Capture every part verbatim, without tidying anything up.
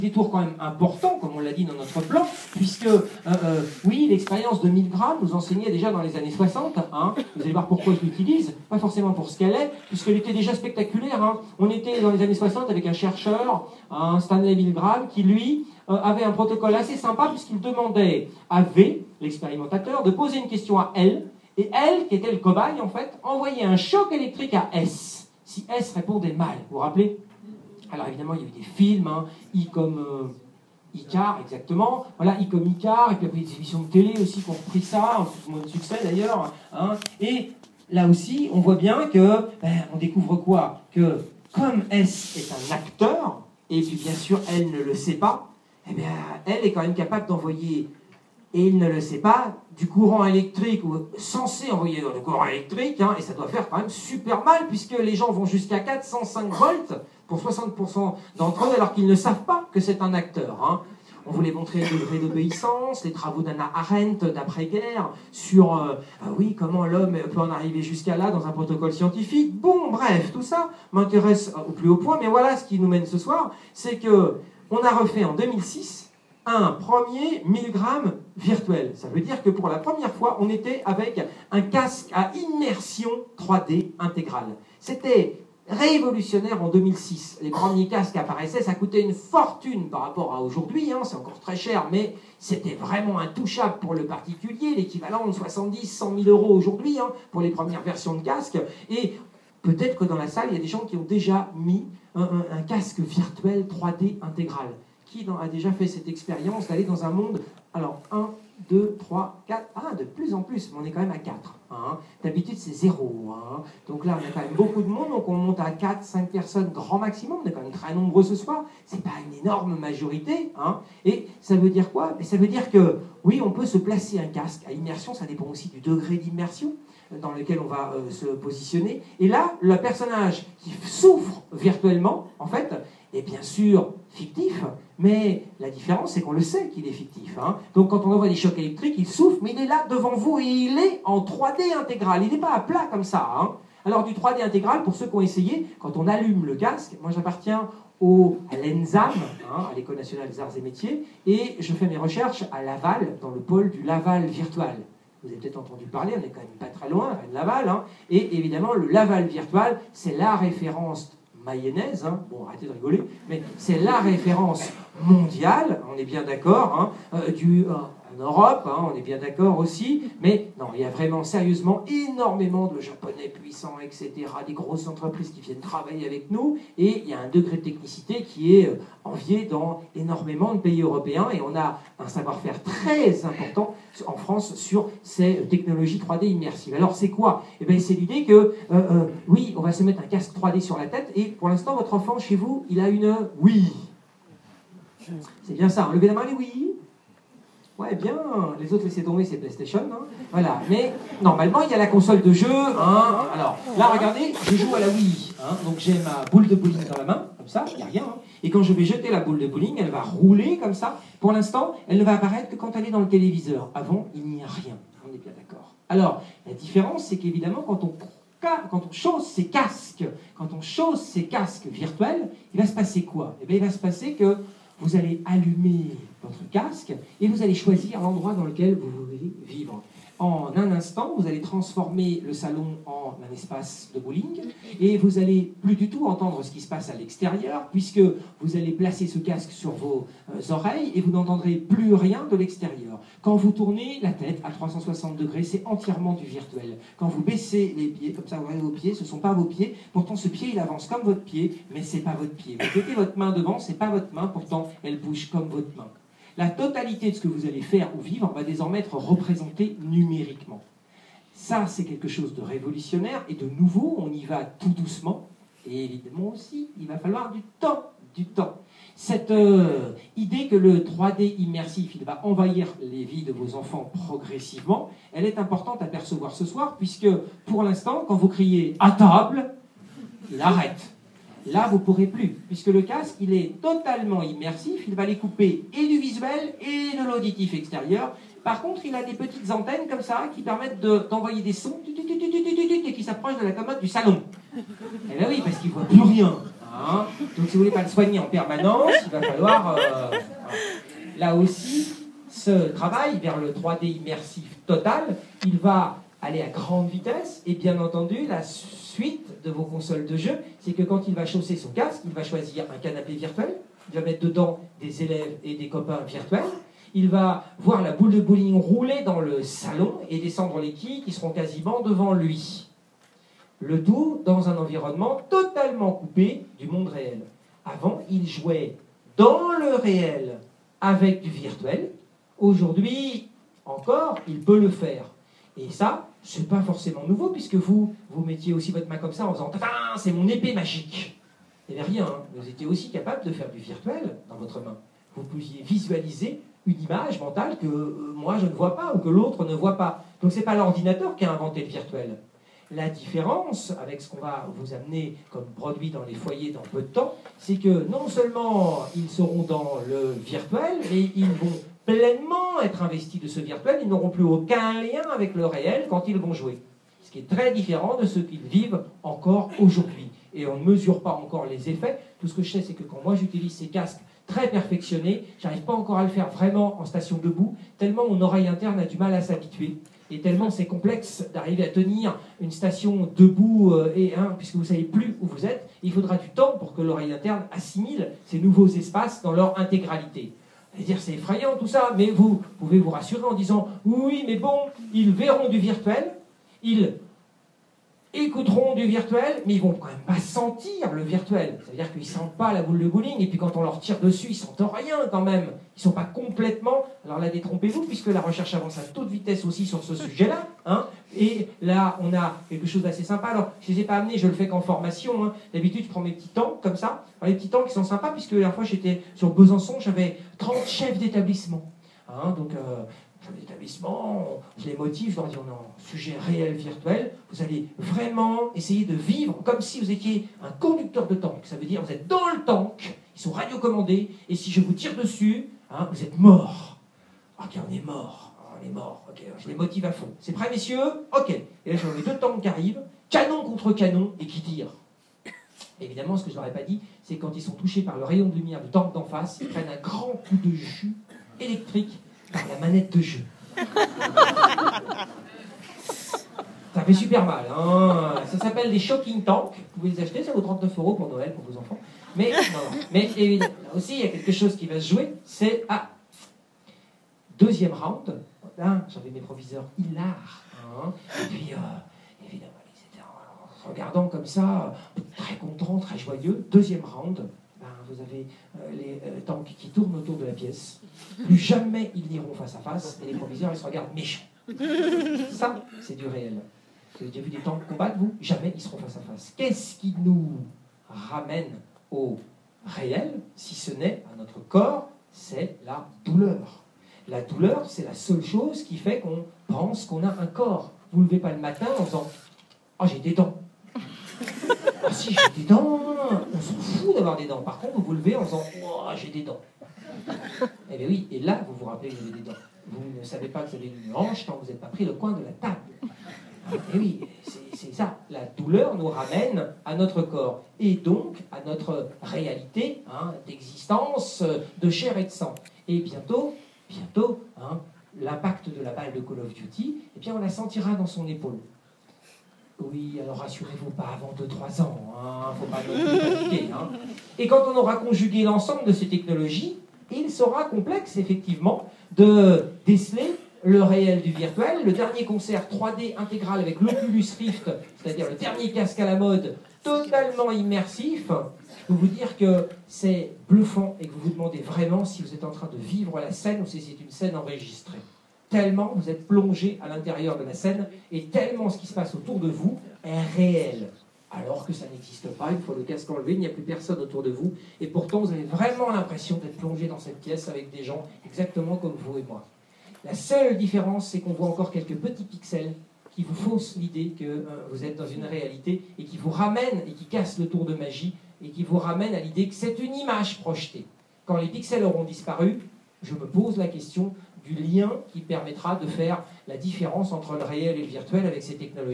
détour quand même important, comme on l'a dit dans notre plan, puisque, euh, euh, oui, l'expérience de Milgram nous enseignait déjà dans les années soixante, hein, vous allez voir pourquoi je l'utilise, pas forcément pour ce qu'elle est, puisqu'elle était déjà spectaculaire. Hein. On était dans les années soixante avec un chercheur, un Stanley Milgram, qui lui euh, avait un protocole assez sympa, puisqu'il demandait à V, l'expérimentateur, de poser une question à L, et L, qui était le cobaye en fait, envoyait un choc électrique à S, si S répondait mal, vous vous rappelez? Alors évidemment, il y avait des films, hein, I comme euh, Icar, exactement. Voilà, I comme Icar, et puis après des émissions de télé aussi qui ont repris ça, en plus moins de succès d'ailleurs. Hein. Et là aussi, on voit bien que, ben, on découvre quoi? Que comme S est un acteur, et puis bien sûr, elle ne le sait pas, eh bien, elle est quand même capable d'envoyer, et il ne le sait pas, du courant électrique, ou censé envoyer le courant électrique, hein, et ça doit faire quand même super mal, puisque les gens vont jusqu'à quatre cent cinq volts, pour soixante pour cent d'entre eux, alors qu'ils ne savent pas que c'est un acteur. Hein. On voulait montrer le degré d'obéissance, les travaux d'Anna Arendt d'après-guerre, sur, euh, ah oui, comment l'homme peut en arriver jusqu'à là dans un protocole scientifique. Bon, bref, tout ça m'intéresse au plus haut point, mais voilà ce qui nous mène ce soir, c'est que on a refait en deux mille six un premier Milgram virtuel. Ça veut dire que pour la première fois, on était avec un casque à immersion trois D intégrale. C'était révolutionnaire en deux mille six. Les premiers casques apparaissaient, ça coûtait une fortune par rapport à aujourd'hui, hein, c'est encore très cher, mais c'était vraiment intouchable pour le particulier, l'équivalent de soixante-dix à cent mille euros aujourd'hui, hein, pour les premières versions de casques. Et peut-être que dans la salle, il y a des gens qui ont déjà mis un, un, un casque virtuel trois D intégral. Qui a déjà fait cette expérience d'aller dans un monde, alors un, deux, trois, quatre, ah, de plus en plus, mais on est quand même à quatre. Hein. D'habitude, c'est zéro. Hein. Donc là, on a quand même beaucoup de monde, donc on monte à quatre, cinq personnes, grand maximum. On est quand même très nombreux ce soir. C'est pas une énorme majorité. Hein. Et ça veut dire quoi? Mais ça veut dire que, oui, on peut se placer un casque à immersion, ça dépend aussi du degré d'immersion dans lequel on va euh, se positionner. Et là, le personnage qui souffre virtuellement, en fait, est bien sûr fictif, mais la différence, c'est qu'on le sait qu'il est fictif. Hein. Donc quand on envoie des chocs électriques, il souffre, mais il est là devant vous et il est en trois D intégral. Il n'est pas à plat comme ça. Hein. Alors du trois D intégral, pour ceux qui ont essayé, quand on allume le casque, moi j'appartiens au, à l'ENSAM, hein, à l'École nationale des arts et métiers, et je fais mes recherches à Laval, dans le pôle du Laval virtual. Vous avez peut-être entendu parler, on n'est quand même pas très loin, à Laval. Hein. Et évidemment, le Laval virtual, c'est la référence mayonnaise, hein. Bon, arrêtez de rigoler, mais c'est la référence mondiale, on est bien d'accord, hein, euh, du, euh, en Europe, hein, on est bien d'accord aussi, mais non, il y a vraiment sérieusement énormément de Japonais puissants, et cetera, des grosses entreprises qui viennent travailler avec nous, et il y a un degré de technicité qui est euh, envié dans énormément de pays européens, et on a un savoir-faire très important en France sur ces technologies trois D immersives. Alors c'est quoi? Eh bien c'est l'idée que, euh, euh, oui, on va se mettre un casque trois D sur la tête, et pour l'instant, votre enfant, chez vous, il a une Wii. C'est bien ça, levez la main les Wii. Ouais, bien, les autres laissez tomber, c'est PlayStation. Hein. Voilà, mais normalement, il y a la console de jeu. Hein. Alors, là, regardez, je joue à la Wii. Hein. Donc, j'ai ma boule de bowling dans la main, comme ça, il n'y a rien. Hein. Et quand je vais jeter la boule de bowling, elle va rouler comme ça. Pour l'instant, elle ne va apparaître que quand elle est dans le téléviseur. Avant, il n'y a rien. On est bien d'accord. Alors, la différence, c'est qu'évidemment, quand on, quand on chausse ces casques, quand on chausse ces casques virtuels, il va se passer quoi? Eh bien, il va se passer que vous allez allumer votre casque et vous allez choisir l'endroit dans lequel vous voulez vivre. En un instant, vous allez transformer le salon en un espace de bowling et vous allez plus du tout entendre ce qui se passe à l'extérieur puisque vous allez placer ce casque sur vos euh, oreilles et vous n'entendrez plus rien de l'extérieur. Quand vous tournez la tête à trois cent soixante degrés, c'est entièrement du virtuel. Quand vous baissez les pieds, comme ça vous regardez vos pieds, ce ne sont pas vos pieds, pourtant ce pied il avance comme votre pied, mais ce n'est pas votre pied. Vous mettez votre main devant, ce n'est pas votre main, pourtant elle bouge comme votre main. La totalité de ce que vous allez faire ou vivre va désormais être représentée numériquement. Ça, c'est quelque chose de révolutionnaire et de nouveau, on y va tout doucement. Et évidemment aussi, il va falloir du temps, du temps. Cette euh, idée que le trois D immersif, il va envahir les vies de vos enfants progressivement, elle est importante à percevoir ce soir, puisque pour l'instant, quand vous criez « à table », il arrête. Là, vous ne pourrez plus, puisque le casque, il est totalement immersif, il va les couper et du visuel et de l'auditif extérieur. Par contre, il a des petites antennes comme ça qui permettent d'envoyer des sons et qui s'approchent de la commode du salon. Eh bien oui, parce qu'il ne voit plus rien. Hein. Donc si vous voulez pas le soigner en permanence, il va falloir... Euh, là aussi, ce travail vers le trois D immersif total, il va aller à grande vitesse, et bien entendu, la suite de vos consoles de jeu, c'est que quand il va chausser son casque, il va choisir un canapé virtuel, il va mettre dedans des élèves et des copains virtuels, il va voir la boule de bowling rouler dans le salon et descendre les quilles qui seront quasiment devant lui. Le tout dans un environnement totalement coupé du monde réel. Avant, il jouait dans le réel avec du virtuel. Aujourd'hui, encore, il peut le faire. Et ça, c'est pas forcément nouveau, puisque vous, vous mettiez aussi votre main comme ça en faisant « Tadam, c'est mon épée magique !» Il n'y avait rien, hein. Vous étiez aussi capable de faire du virtuel dans votre main. Vous pouviez visualiser une image mentale que euh, moi je ne vois pas ou que l'autre ne voit pas. Donc c'est pas l'ordinateur qui a inventé le virtuel. La différence avec ce qu'on va vous amener comme produit dans les foyers dans peu de temps, c'est que non seulement ils seront dans le virtuel, mais ils vont pleinement être investis de ce virtuel, ils n'auront plus aucun lien avec le réel quand ils vont jouer. Ce qui est très différent de ce qu'ils vivent encore aujourd'hui. Et on ne mesure pas encore les effets. Tout ce que je sais, c'est que quand moi j'utilise ces casques très perfectionnés, j'arrive pas encore à le faire vraiment en station debout, tellement mon oreille interne a du mal à s'habituer. Et tellement c'est complexe d'arriver à tenir une station debout, euh, et, hein, puisque vous ne savez plus où vous êtes, il faudra du temps pour que l'oreille interne assimile ces nouveaux espaces dans leur intégralité. C'est-à-dire, c'est effrayant tout ça, mais vous pouvez vous rassurer en disant « Oui, mais bon, ils verront du virtuel, ils écouteront du virtuel, mais ils vont quand même pas sentir le virtuel. Ça veut dire qu'ils sentent pas la boule de bowling, et puis quand on leur tire dessus, ils sentent rien quand même. Ils sont pas complètement... Alors là, détrompez-vous, puisque la recherche avance à toute vitesse aussi sur ce sujet-là. Hein, et là, on a quelque chose d'assez sympa. Alors, je ne les ai pas amenés, je le fais qu'en formation. Hein. D'habitude, je prends mes petits temps, comme ça. Alors, les petits temps qui sont sympas, puisque la dernière fois, j'étais sur Besançon, j'avais trente chefs d'établissement. Hein, donc... Euh, d'établissement, je les motive, je leur dis on est en sujet réel virtuel, vous allez vraiment essayer de vivre comme si vous étiez un conducteur de tank. Ça veut dire vous êtes dans le tank, ils sont radiocommandés, et si je vous tire dessus, hein, vous êtes mort. Ok, on est mort, on est mort, ok, je les motive à fond. C'est prêt, messieurs? Ok. Et là, je vois les deux tanks qui arrivent, canon contre canon, et qui tirent. Évidemment, ce que je leur ai pas dit, c'est que quand ils sont touchés par le rayon de lumière du tank d'en face, ils prennent un grand coup de jus électrique par la manette de jeu. Ça fait super mal. Hein. Ça s'appelle des shocking tanks. Vous pouvez les acheter, ça vaut trente-neuf euros pour Noël, pour vos enfants. Mais, non, mais évidemment, là aussi, il y a quelque chose qui va se jouer. C'est à deuxième round. Là, j'avais mes proviseurs hilars. Hein. Et puis, euh, évidemment, ils étaient en, en regardant comme ça, très contents, très joyeux. Deuxième round. Vous avez euh, les euh, tanks qui tournent autour de la pièce. Plus jamais ils n'iront face à face. Et les proviseurs, ils se regardent méchants. Ça, c'est du réel. Vous avez déjà vu des tanks combattre, vous? Jamais ils seront face à face. Qu'est-ce qui nous ramène au réel, si ce n'est à notre corps? C'est la douleur. La douleur, c'est la seule chose qui fait qu'on pense qu'on a un corps. Vous ne levez pas le matin en disant « Oh, j'ai des dents ». Ah si, j'ai des dents, on s'en fout d'avoir des dents. Par contre, vous vous levez en disant « Oh, j'ai des dents ». Eh bien oui, et là, vous vous rappelez que vous avez des dents. Vous ne savez pas que vous avez une hanche quand vous n'êtes pas pris le coin de la table. Et oui, c'est ça. La douleur nous ramène à notre corps et donc à notre réalité hein, d'existence, de chair et de sang. Et bientôt, bientôt, hein, l'impact de la balle de Call of Duty, eh bien, on la sentira dans son épaule. Oui, alors rassurez-vous pas avant deux trois ans, hein, faut pas nous paniquer. Hein. Et quand on aura conjugué l'ensemble de ces technologies, il sera complexe, effectivement, de déceler le réel du virtuel. Le dernier concert trois D intégral avec l'Oculus Rift, c'est-à-dire le dernier casque à la mode, totalement immersif, je peux vous dire que c'est bluffant et que vous vous demandez vraiment si vous êtes en train de vivre la scène ou si c'est une scène enregistrée. Tellement vous êtes plongé à l'intérieur de la scène et tellement ce qui se passe autour de vous est réel. Alors que ça n'existe pas, une fois le casque enlevé, il n'y a plus personne autour de vous. Et pourtant, vous avez vraiment l'impression d'être plongé dans cette pièce avec des gens exactement comme vous et moi. La seule différence, c'est qu'on voit encore quelques petits pixels qui vous faussent l'idée que euh, vous êtes dans une réalité et qui vous ramènent et qui cassent le tour de magie et qui vous ramènent à l'idée que c'est une image projetée. Quand les pixels auront disparu, je me pose la question du lien qui permettra de faire la différence entre le réel et le virtuel avec ces technologies.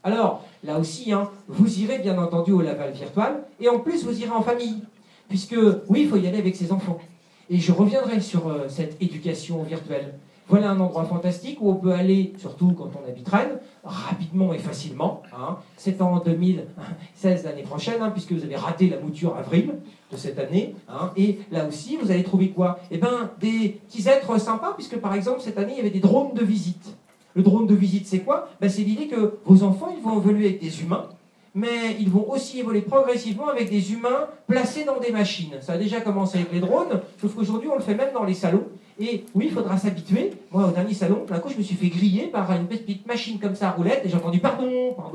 Alors, là aussi, hein, vous irez bien entendu au Laval virtuel, et en plus, vous irez en famille. Puisque, oui, il faut y aller avec ses enfants. Et je reviendrai sur euh, cette éducation virtuelle. Voilà un endroit fantastique où on peut aller, surtout quand on habite Rennes, rapidement et facilement. Hein. C'est en deux mille seize, l'année prochaine, hein, puisque vous avez raté la mouture avril de cette année. Hein. Et là aussi, vous allez trouver quoi? Eh bien, des petits êtres sympas, puisque par exemple, cette année, il y avait des drones de visite. Le drone de visite, c'est quoi? Ben, c'est l'idée que vos enfants, ils vont évoluer avec des humains, mais ils vont aussi évoluer progressivement avec des humains placés dans des machines. Ça a déjà commencé avec les drones, sauf qu'aujourd'hui, on le fait même dans les salons. Et oui, il faudra s'habituer. Moi, au dernier salon, d'un coup, je me suis fait griller par une petite machine comme ça à roulette, et j'ai entendu « pardon, pardon ».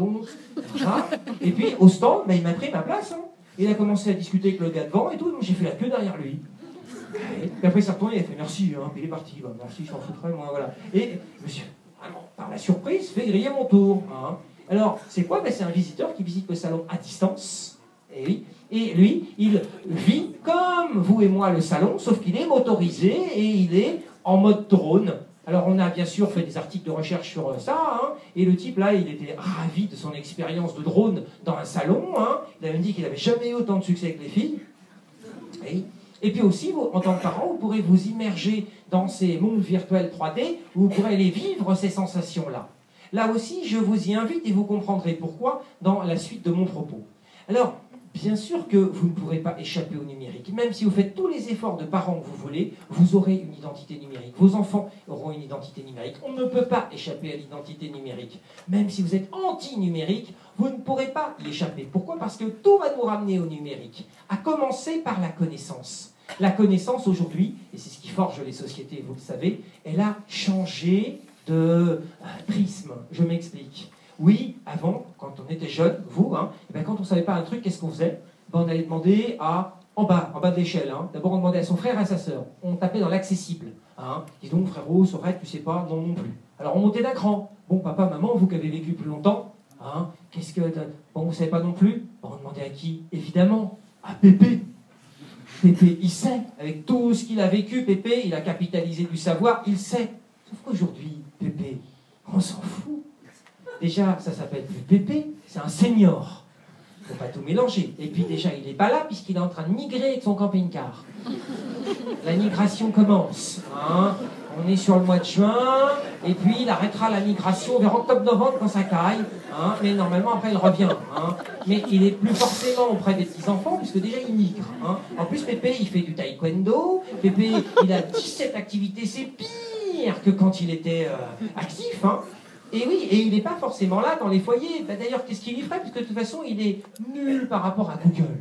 Et puis, au stand, ben, il m'a pris ma place. Hein. Il a commencé à discuter avec le gars devant et tout, donc j'ai fait la queue derrière lui. Et puis après, il s'est retourné, il a fait « merci hein. », puis il est parti. Ben, merci, je m'en foutrais, moi, voilà. Et je me suis, vraiment, par la surprise, fait griller mon tour. Hein. Alors, c'est quoi? Ben, c'est un visiteur qui visite le salon à distance. Et oui. Et lui, il vit comme vous et moi le salon, sauf qu'il est motorisé et il est en mode drone. Alors on a bien sûr fait des articles de recherche sur ça, hein, et le type là, il était ravi de son expérience de drone dans un salon. Hein. Il a même dit qu'il n'avait jamais eu autant de succès avec les filles. Et, et puis aussi, vous, en tant que parent, vous pourrez vous immerger dans ces mondes virtuels trois D, où vous pourrez aller vivre ces sensations-là. Là aussi, je vous y invite et vous comprendrez pourquoi dans la suite de mon propos. Alors, bien sûr que vous ne pourrez pas échapper au numérique. Même si vous faites tous les efforts de parents que vous voulez, vous aurez une identité numérique. Vos enfants auront une identité numérique. On ne peut pas échapper à l'identité numérique. Même si vous êtes anti-numérique, vous ne pourrez pas y échapper. Pourquoi? Parce que tout va nous ramener au numérique. À commencer par la connaissance. La connaissance aujourd'hui, et c'est ce qui forge les sociétés, vous le savez, elle a changé de prisme. Je m'explique. Oui, avant, quand on était jeune, vous, hein, et bien quand on ne savait pas un truc, qu'est-ce qu'on faisait? Ben, on allait demander à, en bas, en bas de l'échelle. Hein. D'abord, on demandait à son frère et à sa sœur. On tapait dans l'accessible. Hein. Dis donc, frérot, Sorette, tu sais pas? Non, non plus. Alors, on montait d'un cran. Bon, papa, maman, vous qui avez vécu plus longtemps, hein, qu'est-ce que... Bon, vous ne savez pas non plus? Ben, on demandait à qui? Évidemment, à Pépé. Pépé, il sait. Avec tout ce qu'il a vécu, Pépé, il a capitalisé du savoir, il sait. Sauf qu'aujourd'hui, Pépé, on s'en fout. Déjà, ça s'appelle plus Pépé, c'est un senior. Il ne faut pas tout mélanger. Et puis déjà, il n'est pas là puisqu'il est en train de migrer avec son camping-car. La migration commence. Hein. On est sur le mois de juin, et puis il arrêtera la migration vers octobre-novembre quand ça caille. Hein. Mais normalement, après, il revient. Hein. Mais il n'est plus forcément auprès des petits-enfants puisque déjà, il migre. Hein. En plus, Pépé, il fait du taekwondo. Pépé, il a dix-sept activités. C'est pire que quand il était euh, actif. Hein. Et oui, et il n'est pas forcément là dans les foyers. Ben d'ailleurs, qu'est-ce qu'il y ferait? Puisque de toute façon, il est nul par rapport à Google.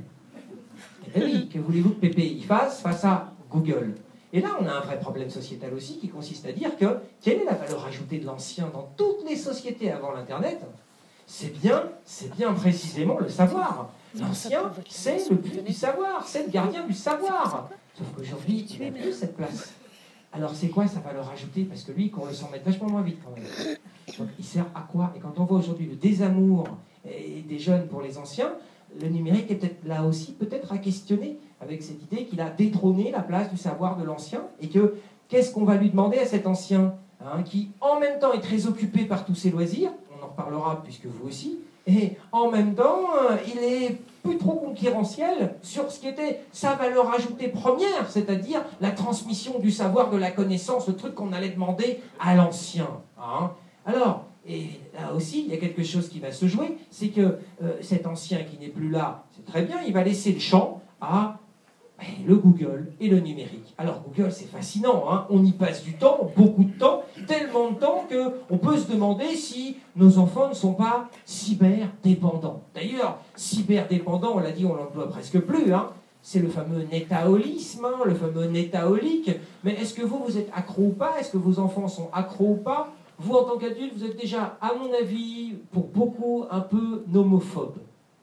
Et ben oui, que voulez-vous que Pépé y fasse face à Google? Et là, on a un vrai problème sociétal aussi qui consiste à dire que quelle est la valeur ajoutée de l'ancien dans toutes les sociétés avant l'Internet? C'est bien, c'est bien précisément le savoir. L'ancien, c'est le puits du savoir, c'est le gardien du savoir. Sauf qu'aujourd'hui, il n'a plus cette place. Alors c'est quoi sa valeur ajoutée? Parce que lui, il court le cent mètres vachement moins vite quand même. Donc, il sert à quoi? Et quand on voit aujourd'hui le désamour des jeunes pour les anciens, le numérique est peut-être là aussi peut-être à questionner avec cette idée qu'il a détrôné la place du savoir de l'ancien et que qu'est-ce qu'on va lui demander à cet ancien hein, qui en même temps est très occupé par tous ses loisirs, on en reparlera puisque vous aussi, et en même temps il est plus trop concurrentiel sur ce qui était sa valeur ajoutée première, c'est-à-dire la transmission du savoir, de la connaissance, le truc qu'on allait demander à l'ancien. Hein. Alors, et là aussi, il y a quelque chose qui va se jouer, c'est que euh, cet ancien qui n'est plus là, c'est très bien, il va laisser le champ à ben, le Google et le numérique. Alors Google, c'est fascinant, hein, on y passe du temps, beaucoup de temps, tellement de temps qu'on peut se demander si nos enfants ne sont pas cyberdépendants. D'ailleurs, cyberdépendant, on l'a dit, on l'emploie presque plus, hein. C'est le fameux nétaolisme, hein, le fameux nétaolique. Mais est-ce que vous, vous êtes accro ou pas? Est-ce que vos enfants sont accros ou pas? Vous, en tant qu'adulte, vous êtes déjà, à mon avis, pour beaucoup, un peu nomophobe.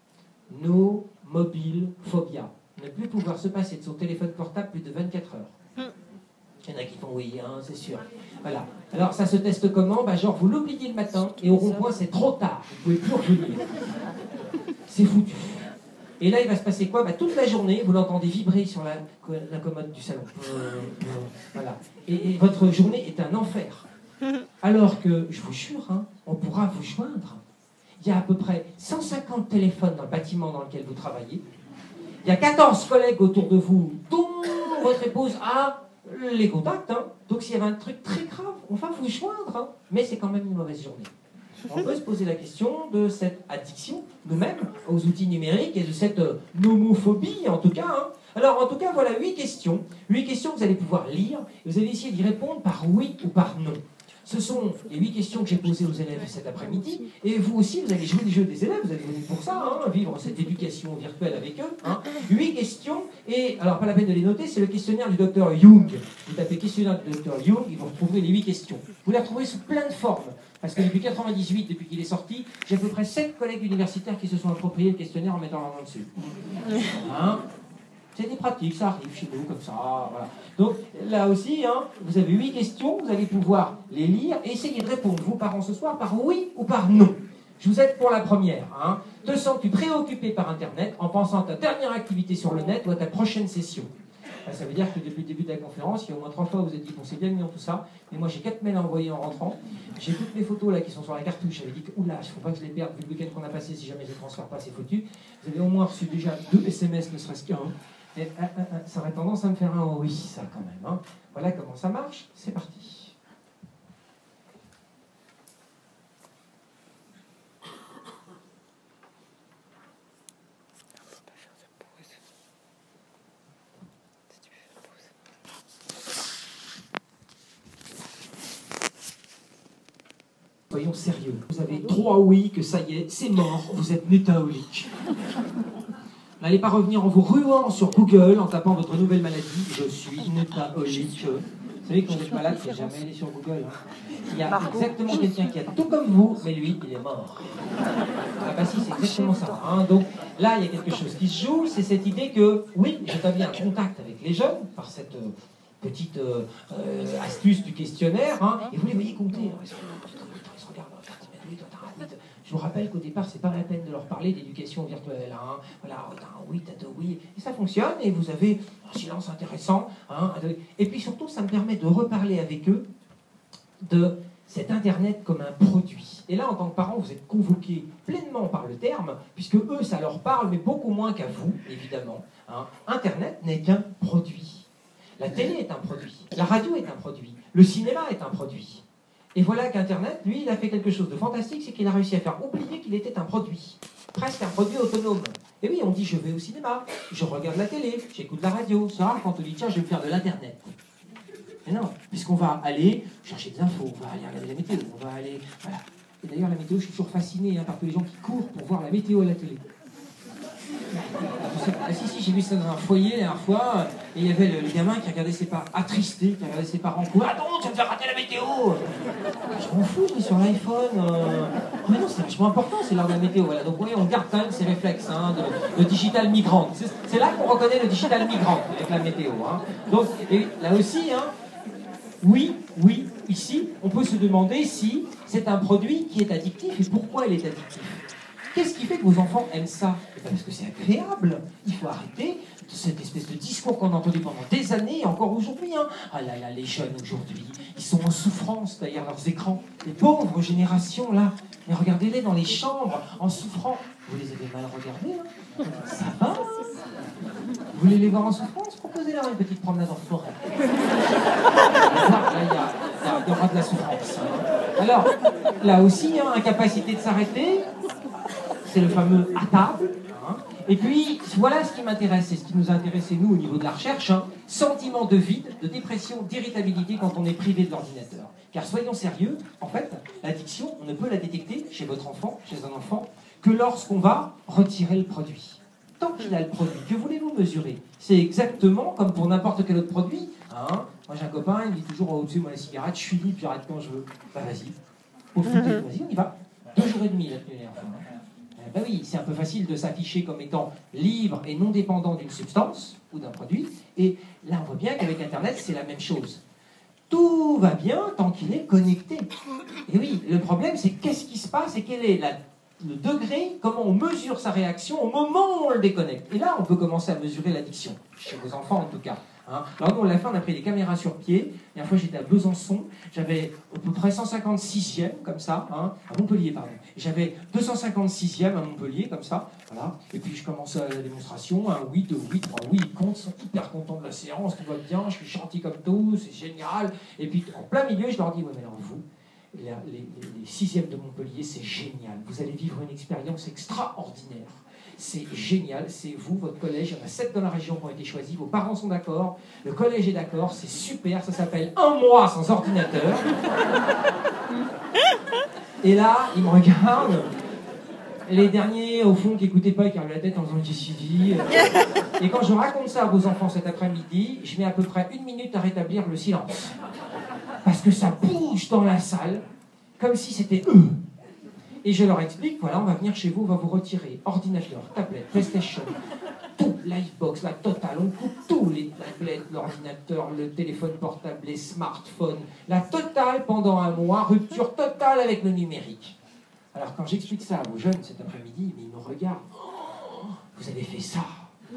No mobile phobia. Ne plus pouvoir se passer de son téléphone portable plus de vingt-quatre heures. Il y en a qui font oui, hein, c'est sûr. Voilà. Alors, ça se teste comment? Bah, genre, vous l'oubliez le matin, et au rond-point, c'est trop tard. Vous ne pouvez plus revenir. C'est foutu. Et là, il va se passer quoi? Bah, toute la journée, vous l'entendez vibrer sur la, la commode du salon. Voilà. Et, et votre journée est un enfer. Alors que, je vous jure, hein, on pourra vous joindre. il y a à peu près cent cinquante téléphones dans le bâtiment dans lequel vous travaillez. Il y a quatorze collègues autour de vous, dont votre épouse a les contacts. Hein. Donc s'il y avait un truc très grave, on va vous joindre. Hein. Mais c'est quand même une mauvaise journée. On peut se poser la question de cette addiction, nous-mêmes, aux outils numériques et de cette euh, nomophobie, en tout cas. Hein. Alors, en tout cas, voilà huit questions. Huit questions que vous allez pouvoir lire et vous allez essayer d'y répondre par oui ou par non. Ce sont les huit questions que j'ai posées aux élèves cet après-midi. Et vous aussi, vous allez jouer les jeux des élèves, vous allez venir pour ça, hein, vivre cette éducation virtuelle avec eux. Hein. Huit questions, et alors pas la peine de les noter, c'est le questionnaire du docteur Jung. Vous tapez questionnaire du docteur Jung, et vous retrouverez les huit questions. Vous les retrouvez sous plein de formes. Parce que depuis quatre-vingt-dix-huit, depuis qu'il est sorti, j'ai à peu près sept collègues universitaires qui se sont appropriés le questionnaire en mettant leur nom dessus. Hein? C'est des pratiques, ça arrive chez nous, comme ça, voilà. Donc, là aussi, hein, vous avez huit questions, vous allez pouvoir les lire et essayer de répondre, vous, parents, ce soir, par oui ou par non. Je vous aide pour la première. Hein. Te sens-tu préoccupé par Internet en pensant à ta dernière activité sur le net ou à ta prochaine session? Ça veut dire que depuis le début de la conférence, il y a au moins trois fois où vous avez dit, bon, c'est bien mignon tout ça, mais moi j'ai quatre mails à envoyer en rentrant. J'ai toutes les photos là qui sont sur la cartouche. J'avais dit que, oula, il ne faut pas que je les perde, vu le week-end qu'on a passé, si jamais je ne les transfère pas, c'est foutu. Vous avez au moins reçu déjà deux S M S, ne serait-ce qu'un. Et euh, euh, euh, ça aurait tendance à me faire un oui, ça quand même. Hein. Voilà comment ça marche, c'est parti. Soyons sérieux. Vous avez trois oui, que ça y est, c'est mort, vous êtes métaolique. N'allez pas revenir en vous ruant sur Google, en tapant votre nouvelle maladie. Je suis métaolique. Vous savez, quand vous êtes malade, il ne faut jamais aller sur Google. Hein. Il y a exactement quelqu'un qui a tout comme vous, mais lui, il est mort. Ah bah si, c'est exactement ça. Hein. Donc là, il y a quelque chose qui se joue, c'est cette idée que, oui, j'établis un contact avec les jeunes, par cette euh, petite euh, euh, astuce du questionnaire, hein, et vous les voyez compter. Hein. Ils se regardent, je vous rappelle qu'au départ, c'est pas la peine de leur parler d'éducation virtuelle. Hein. Voilà, t'as un oui, t'as deux oui. Et ça fonctionne, et vous avez un silence intéressant. Hein. Et puis surtout, ça me permet de reparler avec eux de cet Internet comme un produit. Et là, en tant que parent, vous êtes convoqués pleinement par le terme, puisque eux, ça leur parle, mais beaucoup moins qu'à vous, évidemment. Hein. Internet n'est qu'un produit. La télé est un produit. La radio est un produit. Le cinéma est un produit. Et voilà qu'Internet, lui, il a fait quelque chose de fantastique, c'est qu'il a réussi à faire oublier qu'il était un produit. Presque un produit autonome. Et oui, on dit, je vais au cinéma, je regarde la télé, j'écoute la radio. C'est rare quand on dit, tiens, je vais me faire de l'Internet. Mais non, puisqu'on va aller chercher des infos, on va aller regarder la météo, on va aller... Voilà. Et d'ailleurs, la météo, je suis toujours fasciné hein, par tous les gens qui courent pour voir la météo à la télé. Ah si, si, j'ai vu ça dans un foyer la dernière fois, et il y avait le, le gamin qui regardait ses parents, attristé, qui regardait ses parents courir. Ah non, tu vas me faire rater la météo! Je m'en fous, je suis sur l'iPhone. Euh... Mais non, c'est vachement important, c'est l'heure de la météo. Voilà. Donc, vous voyez, on garde quand même ces réflexes hein, de, de digital migrant. C'est là qu'on reconnaît le digital migrant avec la météo. Hein. Donc, et là aussi, hein, oui, oui, ici, on peut se demander si c'est un produit qui est addictif et pourquoi il est addictif. Qu'est-ce qui fait que vos enfants aiment ça? Parce que c'est agréable. Il faut arrêter cette espèce de discours qu'on a entendu pendant des années, et encore aujourd'hui. Hein. Ah là là, les jeunes aujourd'hui, ils sont en souffrance derrière leurs écrans. Les pauvres générations là, mais regardez-les dans les chambres, en souffrant. Vous les avez mal regardés, hein. Ça va? Vous voulez les voir en souffrance? Proposez-leur une petite promenade en forêt. Là, il y, y, y aura de la souffrance. Hein. Alors, là aussi, hein, incapacité de s'arrêter. C'est le fameux à table. Hein. Et puis, voilà ce qui m'intéresse, et ce qui nous a intéressé, nous, au niveau de la recherche, hein, sentiment de vide, de dépression, d'irritabilité quand on est privé de l'ordinateur. Car soyons sérieux, en fait, l'addiction, on ne peut la détecter chez votre enfant, chez un enfant, que lorsqu'on va retirer le produit. Tant qu'il a le produit, que voulez-vous mesurer? C'est exactement comme pour n'importe quel autre produit. Hein. Moi, j'ai un copain, il me dit toujours, oh, au-dessus, moi, la cigarette, je suis libre, j'arrête quand je veux. Bah, vas-y. Au foot, vas-y, on y va. Deux jours et demi, la tenue, enfin. Ben oui, c'est un peu facile de s'afficher comme étant libre et non dépendant d'une substance ou d'un produit. Et là, on voit bien qu'avec Internet, c'est la même chose. Tout va bien tant qu'il est connecté. Et oui, le problème, c'est qu'est-ce qui se passe et quel est la, le degré, comment on mesure sa réaction au moment où on le déconnecte. Et là, on peut commencer à mesurer l'addiction, chez vos enfants en tout cas. Hein. Alors nous, on l'a fait, on a pris des caméras sur pied. La dernière fois, j'étais à Besançon, j'avais à peu près cent cinquante-sixième, comme ça, hein, à Montpellier, pardon. J'avais deux cent cinquante-sixième à Montpellier, comme ça, voilà. Et puis je commence la démonstration, un oui, deux oui, trois oui, ils comptent, ils sont hyper contents de la séance, tout va bien, je suis gentil comme tout, c'est génial. Et puis en plein milieu, je leur dis, ouais, mais alors vous, les, les, les sixièmes de Montpellier, c'est génial. Vous allez vivre une expérience extraordinaire. C'est génial, c'est vous, votre collège, il y en a sept dans la région qui ont été choisis, vos parents sont d'accord, le collège est d'accord, c'est super, ça s'appelle un mois sans ordinateur. Et là, ils me regardent, les derniers, au fond, qui n'écoutaient pas et qui avaient la tête en faisant du suivi. Et quand je raconte ça à vos enfants cet après-midi, je mets à peu près une minute à rétablir le silence. Parce que ça bouge dans la salle, comme si c'était eux. Et je leur explique, voilà, on va venir chez vous, on va vous retirer ordinateur, tablette, PlayStation, tout, l'Xbox, la totale, on coupe tous les tablettes, l'ordinateur, le téléphone portable, les smartphones, la totale pendant un mois, rupture totale avec le numérique. Alors quand j'explique ça à vos jeunes cet après-midi, mais ils me regardent, oh, vous avez fait ça.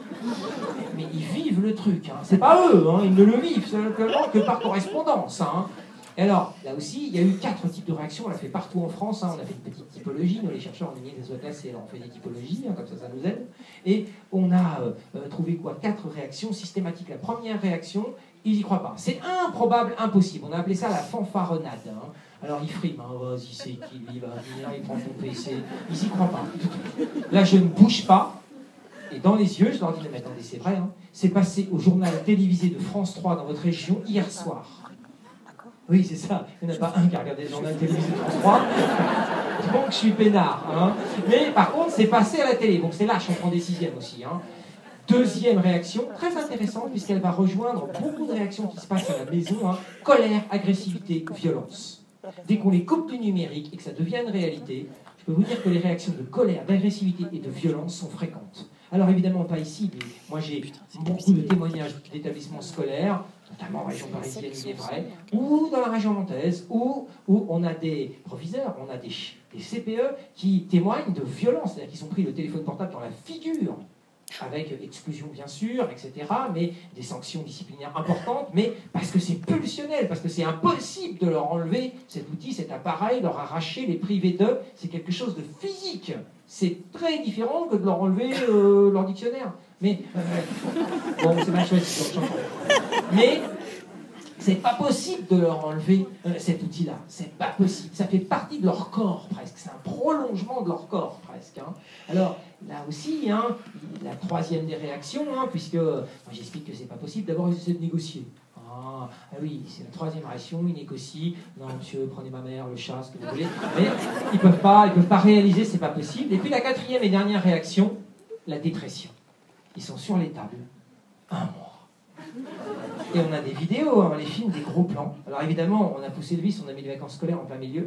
Mais ils vivent le truc, hein. C'est pas eux, hein, ils ne le vivent seulement que par correspondance. Hein. Et alors, là aussi, il y a eu quatre types de réactions, on l'a fait partout en France, hein. On a fait une petite typologie, nous les chercheurs, on a mis des classe et on fait des typologies, hein, comme ça, ça nous aide. Et on a euh, trouvé quoi? Quatre réactions systématiques. La première réaction, ils n'y croient pas. C'est improbable, impossible. On a appelé ça la fanfaronnade. Hein. Alors ils friment, hein, vas-y, c'est qui, il va venir, il prend son P C, ils n'y croient pas. Là, je ne bouge pas. Et dans les yeux, je leur dis, mais attendez, c'est vrai, hein, c'est passé au journal télévisé de France trois dans votre région hier soir. Oui, c'est ça. Il n'y en a pas un qui a regardé le journal télévisé de France trois. Donc, je suis peinard. Hein. Mais par contre, c'est passé à la télé. Donc, c'est lâche, on prend des sixièmes aussi. Hein. Deuxième réaction, très intéressante, puisqu'elle va rejoindre beaucoup de réactions qui se passent à la maison. Hein. Colère, agressivité, violence. Dès qu'on les coupe du numérique et que ça devient une réalité, je peux vous dire que les réactions de colère, d'agressivité et de violence sont fréquentes. Alors évidemment pas ici, mais moi j'ai beaucoup de témoignages d'établissements scolaires, notamment en région parisienne, il est vrai, ou dans la région nantaise, où, où on a des proviseurs, on a des, des C P E qui témoignent de violence, c'est-à-dire qu'ils ont pris le téléphone portable dans la figure, avec exclusion bien sûr, et cetera, mais des sanctions disciplinaires importantes, mais parce que c'est pulsionnel, parce que c'est impossible de leur enlever cet outil, cet appareil, leur arracher, les priver d'eux, c'est quelque chose de physique. C'est très différent que de leur enlever euh, leur dictionnaire. Mais, euh, bon, c'est mal choisi, donc mais c'est pas possible de leur enlever euh, cet outil-là. C'est pas possible. Ça fait partie de leur corps, presque. C'est un prolongement de leur corps, presque. Hein. Alors, là aussi, hein, la troisième des réactions, hein, puisque euh, j'explique que c'est pas possible, d'abord, ils essaient de négocier. Ah, ah oui, c'est la troisième réaction, ils négocient. Non, monsieur, prenez ma mère, le chat, ce que vous voulez. Mais ils ne peuvent pas, ils peuvent pas réaliser, c'est pas possible. Et puis la quatrième et dernière réaction, la dépression. Ils sont sur les tables, un mois. Et on a des vidéos, hein, les films, des gros plans. Alors évidemment, on a poussé le vice, on a mis les vacances scolaires en plein milieu.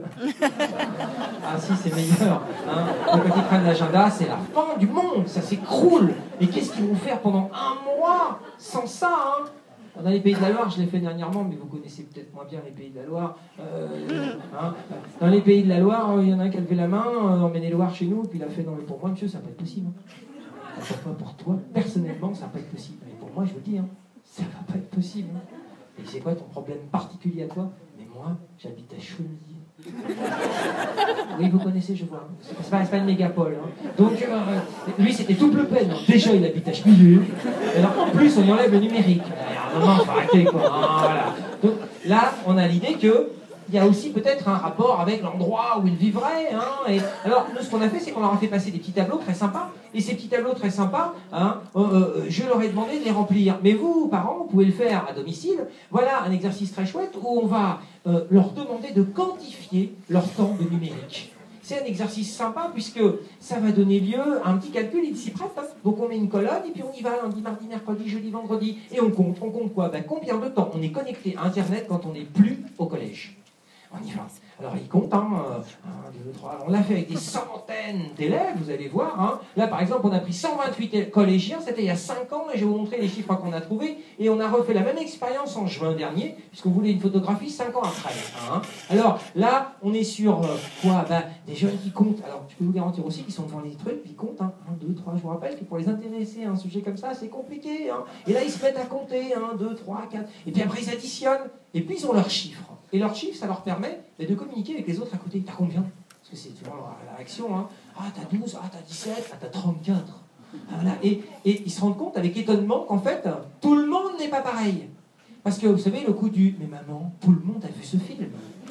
Ah si, c'est meilleur. Hein. Quand ils prennent l'agenda, c'est la fin du monde, ça s'écroule. Et qu'est-ce qu'ils vont faire pendant un mois sans ça, hein? Dans les Pays de la Loire, je l'ai fait dernièrement, mais vous connaissez peut-être moins bien les Pays de la Loire. Euh, hein, dans les Pays de la Loire, il y en a un qui a levé la main, euh, emmené le Loire chez nous, puis il a fait, non mais pour moi, monsieur, ça va pas être possible. Hein. Pour, pour toi, personnellement, ça va pas être possible. Mais pour moi, je vous dis, hein, ça va pas être possible. Hein. Et c'est quoi ton problème particulier à toi? Mais moi, j'habite à Chevilly. Oui, vous connaissez, je vois. C'est pas, pas une mégapole. Hein. Donc, euh, lui, c'était double peine. Hein. Déjà, il habite à Chevilly. Alors, en plus, on y enlève le numérique. Non, non, faut arrêter, quoi. Ah, voilà. Donc, là, on a l'idée que il y a aussi peut-être un rapport avec l'endroit où ils vivraient. Hein, et alors, nous, ce qu'on a fait, c'est qu'on leur a fait passer des petits tableaux très sympas. Et ces petits tableaux très sympas, hein, euh, euh, je leur ai demandé de les remplir. Mais vous, parents, vous pouvez le faire à domicile. Voilà un exercice très chouette où on va euh, leur demander de quantifier leur temps de numérique. C'est un exercice sympa puisque ça va donner lieu à un petit calcul, ils s'y prêtent. Hein. Donc on met une colonne et puis on y va lundi, mardi, mercredi, jeudi, vendredi. Et on compte. On compte quoi? Ben, combien de temps on est connecté à Internet quand on n'est plus au collège? On y va. Alors, il compte, hein, un, deux, trois. On l'a fait avec des centaines d'élèves, vous allez voir. Hein. Là, par exemple, on a pris cent vingt-huit collégiens, c'était il y a cinq ans, et je vais vous montrer les chiffres qu'on a trouvés. Et on a refait la même expérience en juin dernier, puisqu'on voulait une photographie cinq ans après. Hein. Alors, là, on est sur euh, quoi ben, des jeunes qui comptent. Alors, je peux vous garantir aussi qu'ils sont devant les trucs, ils comptent. Hein. un, deux, trois, je vous rappelle que pour les intéresser à un sujet comme ça, c'est compliqué. Hein. Et là, ils se mettent à compter. un, deux, trois, quatre. Et puis après, ils additionnent. Et puis, ils ont leurs chiffres. Et leurs chiffres, ça leur permet de communiquer avec les autres à côté. T'as combien? Parce que c'est toujours la réaction. Hein. Ah, t'as douze, ah, t'as dix-sept, ah, t'as trente-quatre. Ah, voilà. et, et ils se rendent compte avec étonnement qu'en fait, tout le monde n'est pas pareil. Parce que vous savez, le coup du « mais maman, tout le monde a vu ce film ».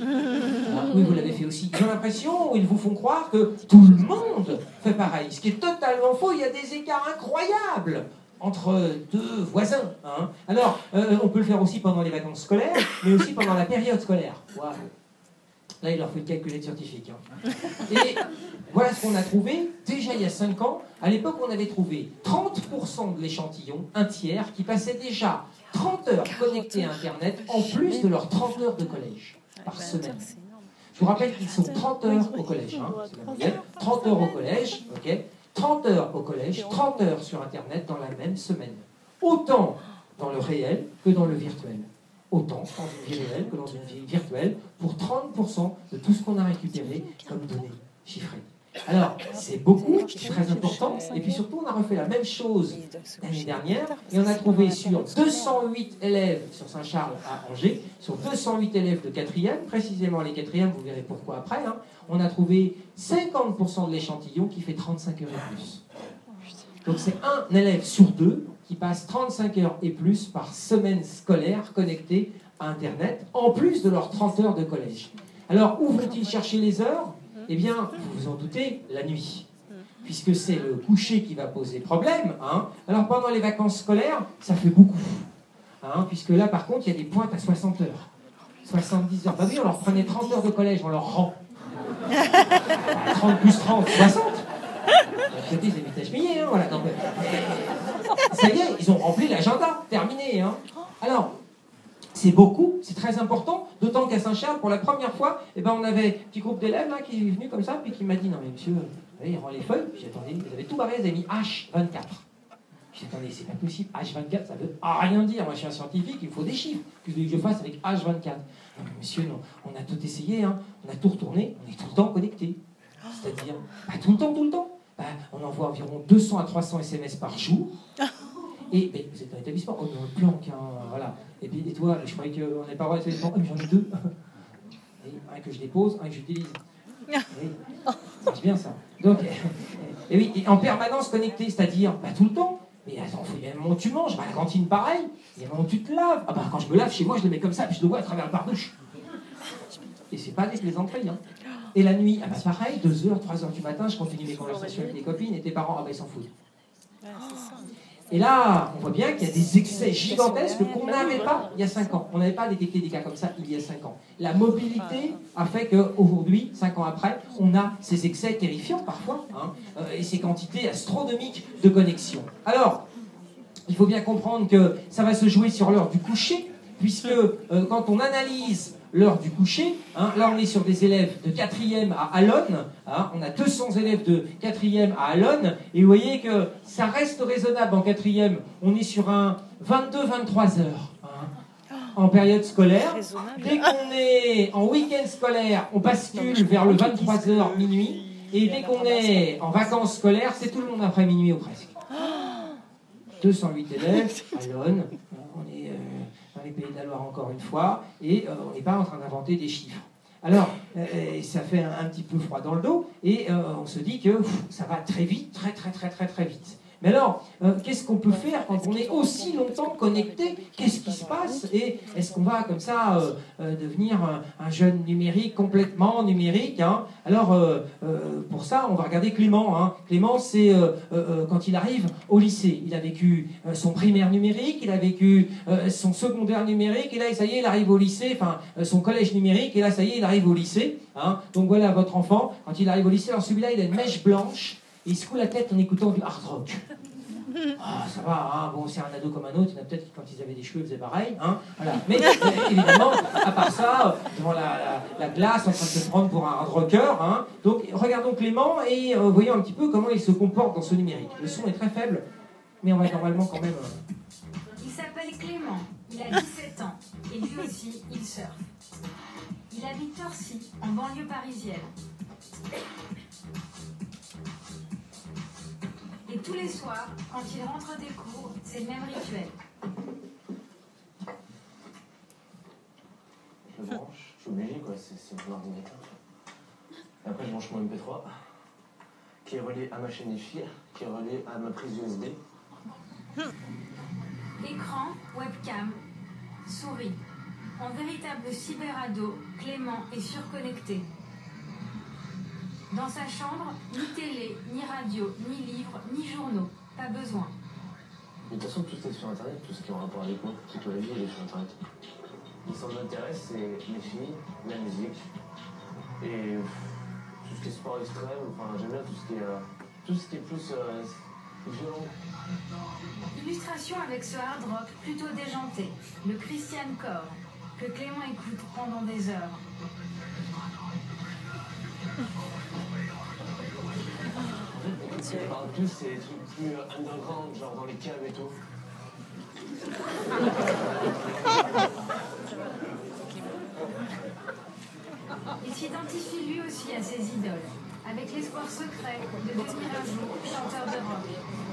Ah, oui, vous l'avez fait aussi. Ils ont l'impression, ils vous font croire que tout le monde fait pareil. Ce qui est totalement faux, il y a des écarts incroyables entre deux voisins. Hein. Alors, euh, on peut le faire aussi pendant les vacances scolaires, mais aussi pendant la période scolaire. Wow. Là, il leur faut une calculette scientifique. Hein. Et voilà ce qu'on a trouvé, déjà il y a cinq ans. À l'époque, on avait trouvé trente pour cent de l'échantillon, un tiers, qui passait déjà trente heures connectés à Internet, en plus de leurs trente heures de collège par semaine. Je vous rappelle qu'ils sont trente heures au collège. Hein, trente heures au collège, ok, trente heures au collège, trente heures sur Internet dans la même semaine. Autant dans le réel que dans le virtuel. Autant dans une vie réelle que dans une vie virtuelle, pour trente pour cent de tout ce qu'on a récupéré comme données chiffrées. Alors, c'est beaucoup, c'est très important, et puis surtout, on a refait la même chose l'année dernière, et on a trouvé sur deux cent huit élèves sur Saint-Charles à Angers, sur deux cent huit élèves de quatrième, précisément les quatrièmes, vous verrez pourquoi après, hein, on a trouvé cinquante pour cent de l'échantillon qui fait trente-cinq heures et plus. Donc c'est un élève sur deux qui passe trente-cinq heures et plus par semaine scolaire connecté à Internet, en plus de leurs trente heures de collège. Alors, où vont-ils chercher les heures? Eh bien, vous vous en doutez, la nuit. Puisque c'est le coucher qui va poser problème. Hein. Alors, pendant les vacances scolaires, ça fait beaucoup. Hein, puisque là, par contre, il y a des pointes à soixante heures. soixante-dix heures. Bah oui, on leur prenait trente heures de collège, on leur rend. trente plus trente, soixante. Côté, c'est huit juillet, hein, voilà. Donc, ça y est, ils ont rempli l'agenda, terminé. Hein. Alors, c'est beaucoup, c'est très important, d'autant qu'à Saint-Charles, pour la première fois, eh ben, on avait un petit groupe d'élèves là, qui est venu comme ça, puis qui m'a dit, non mais monsieur, il rend les feuilles, puis j'attendais, ils avaient tout barré, ils avaient mis H vingt-quatre. J'ai dit, attendez, c'est pas possible, H vingt-quatre, ça veut rien dire, moi je suis un scientifique, il me faut des chiffres, qu'est-ce que je fasse avec H vingt-quatre? Non mais monsieur, non, on a tout essayé, hein, on a tout retourné, on est tout le temps connecté. C'est-à-dire, bah, tout le temps, tout le temps. Bah, on envoie environ deux cents à trois cents S M S par jour. Et mais vous êtes un établissement, on est dans le planque, hein, voilà. Et puis, et toi, je croyais qu'on n'avait pas le droit d'établissement. Oh, mais j'en ai deux. Et un que je dépose, un que j'utilise. C'est bien ça. Donc, et oui, et en permanence connecté, c'est-à-dire, bah, tout le temps. Mais attends, il y a un moment où tu manges, bah, la cantine pareil. Il y a un moment où tu te laves. Ah bah, quand je me lave chez moi, je le mets comme ça, puis je le vois à travers le pare-douche. Et c'est pas des plaisanteries, hein. Et la nuit, ah bah pareil, deux heures, trois heures du matin, je continue mes conversations avec les copines, et tes parents, ah bah ils s'en foutent. Et là, on voit bien qu'il y a des excès gigantesques qu'on n'avait pas il y a cinq ans. On n'avait pas détecté des cas comme ça il y a cinq ans. La mobilité a fait qu'aujourd'hui, cinq ans après, on a ces excès terrifiants parfois, hein, et ces quantités astronomiques de connexion. Alors, il faut bien comprendre que ça va se jouer sur l'heure du coucher, puisque euh, quand on analyse l'heure du coucher, hein, là on est sur des élèves de quatrième à Allonne, hein, on a deux cents élèves de quatrième à Allonne, et vous voyez que ça reste raisonnable en quatrième, on est sur un vingt-deux à vingt-trois heures hein, en période scolaire. Dès qu'on est en week-end scolaire, on bascule vers le vingt-trois heures minuit, et dès qu'on est en vacances scolaires, c'est tout le monde après minuit ou presque. deux cent huit élèves, Allonne, on est... Euh, les Pays de la Loire encore une fois, et euh, on n'est pas en train d'inventer des chiffres. Alors, euh, ça fait un, un petit peu froid dans le dos, et euh, on se dit que pff, ça va très vite, très très très très très vite. Mais alors, euh, qu'est-ce qu'on peut faire quand on est aussi longtemps connecté? Qu'est-ce qui se passe? Et est-ce qu'on va comme ça euh, euh, devenir un, un jeune numérique, complètement numérique hein? Alors, euh, euh, pour ça, on va regarder Clément. Hein. Clément, c'est euh, euh, quand il arrive au lycée. Il a vécu euh, son primaire numérique, il a vécu euh, son secondaire numérique, et là, ça y est, il arrive au lycée, enfin, euh, son collège numérique, et là, ça y est, il arrive au lycée. Hein. Donc voilà, votre enfant, quand il arrive au lycée, alors celui-là, il a une mèche blanche, et il se coule la tête en écoutant du hard rock. Ah, ça va, hein. Bon, c'est un ado comme un autre, il y en a peut-être qui, quand ils avaient des cheveux, ils faisaient pareil, hein. Voilà. Mais euh, évidemment, à part ça, ça, devant la, la, la glace, en train de se prendre pour un hard rocker. Hein. Donc regardons Clément et euh, voyons un petit peu comment il se comporte dans ce numérique. Le son est très faible, mais on va normalement quand même... Euh... Il s'appelle Clément, il a dix-sept ans, et lui aussi, il surfe. Il habite Torcy, en banlieue parisienne. Et tous les soirs, quand il rentre des cours, c'est le même rituel. Je le branche, je suis obligé quoi, c'est mon ordinateur. Et après je branche mon M P trois, qui est relié à ma chaîne Hi-Fi, qui est relié à ma prise U S B. Écran, webcam, souris. En véritable cyberado, Clément est surconnecté. Dans sa chambre, ni télé, ni radio, ni livres, ni journaux. Pas besoin. Mais de toute façon, tout est sur Internet, tout ce qui est en rapport avec moi, toute ma vie, elle est sur Internet. Le centre d'intérêt, c'est les filles, la musique, et tout ce qui est sport extrême, enfin j'aime bien tout ce qui est, euh, tout ce qui est plus euh, violent. Illustration avec ce hard rock plutôt déjanté, le Christian Core, que Clément écoute pendant des heures. En plus, c'est des trucs plus underground, genre dans les caves et tout. Il s'identifie lui aussi à ses idoles, avec l'espoir secret de devenir un jour chanteur de rock.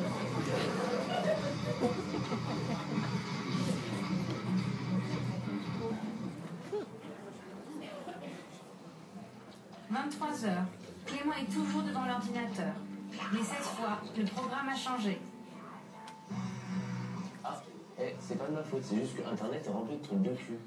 vingt-trois heures, Clément est toujours devant l'ordinateur. Mais cette fois, le programme a changé. Ah, eh, c'est pas de ma faute, c'est juste que Internet est rempli de trucs de cul.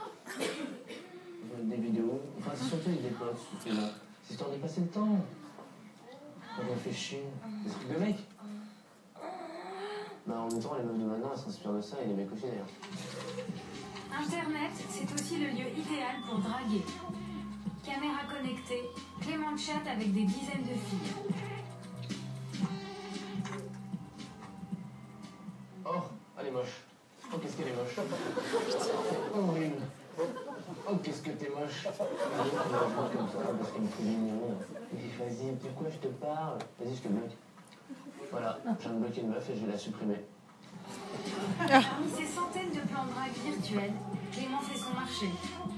Des vidéos, enfin c'est surtout avec des potes, c'est là. C'est histoire de passer le temps. On me fait chier. Des trucs de mecs. Bah en même temps, les meufs de maintenant, elles s'inspirent de ça et les mecs aussi d'ailleurs. Internet, c'est aussi le lieu idéal pour draguer. Caméra connectée, Clément chatte avec des dizaines de filles. Oh, elle est moche. Oh, qu'est-ce qu'elle est moche. Oh, horrible. Oh, qu'est-ce que t'es moche. Comme ça, parce qu'elle me fout mignon. Il dit, vas-y, pourquoi je te parle? Vas-y, je te bloque. Voilà, je viens de bloquer une meuf et je vais la supprimer. Parmi ces centaines de plans de drague virtuels, Clément fait son marché.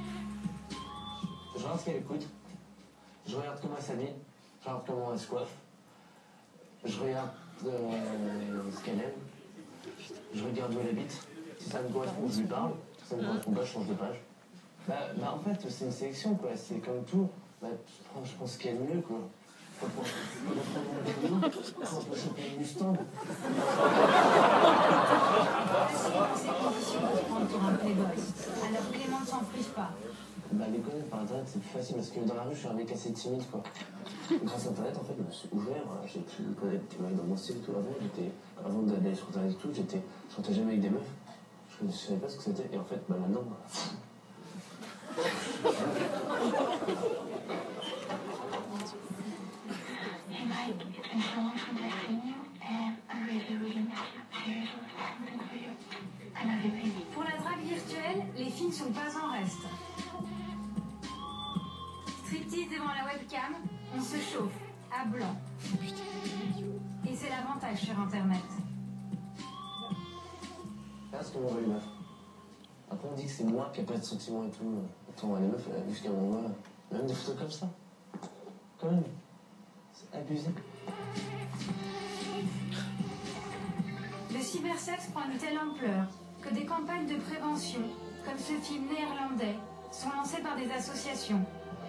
Je regarde ce qu'elle écoute. Je regarde comment elle s'habille. Je regarde comment elle se coiffe. Je regarde euh, ce qu'elle aime. Je regarde où elle habite. Si ça me correspond, je lui parle. Si ça me correspond pas, je change de page. Bah, bah en fait, c'est une sélection, quoi. C'est comme tout. Bah, je prends, je prends ce qu'il y a de mieux, quoi. Faut prendre un peu de Mustang. Ces conditions pour prendre pour un playboy. Alors Clément ne s'en prive pas. Bah, les connaître par internet, c'est plus facile parce que dans la rue, je suis un mec assez timide, quoi. Grâce à internet, en fait, je me suis ouvert. J'ai pu connaître des mecs dans mon style et tout. Avant, j'étais, avant d'aller sur internet et tout, j'étais, je sortais jamais avec des meufs. Je ne savais pas ce que c'était. Et en fait, bah, maintenant. Pour la drague virtuelle, les filles ne sont pas en reste. Striptease devant la webcam, on se chauffe, à blanc. Et c'est l'avantage sur Internet. Regarde ce que m'envoie les meufs. Après, on dit que c'est moi qui n'ai pas de sentiments et tout. Attends, les meufs, elles a vu ce qu'elles m'envoient. Même des photos comme ça. Quand même. C'est abusé. Le cybersexe prend une telle ampleur que des campagnes de prévention, comme ce film néerlandais, sont lancées par des associations.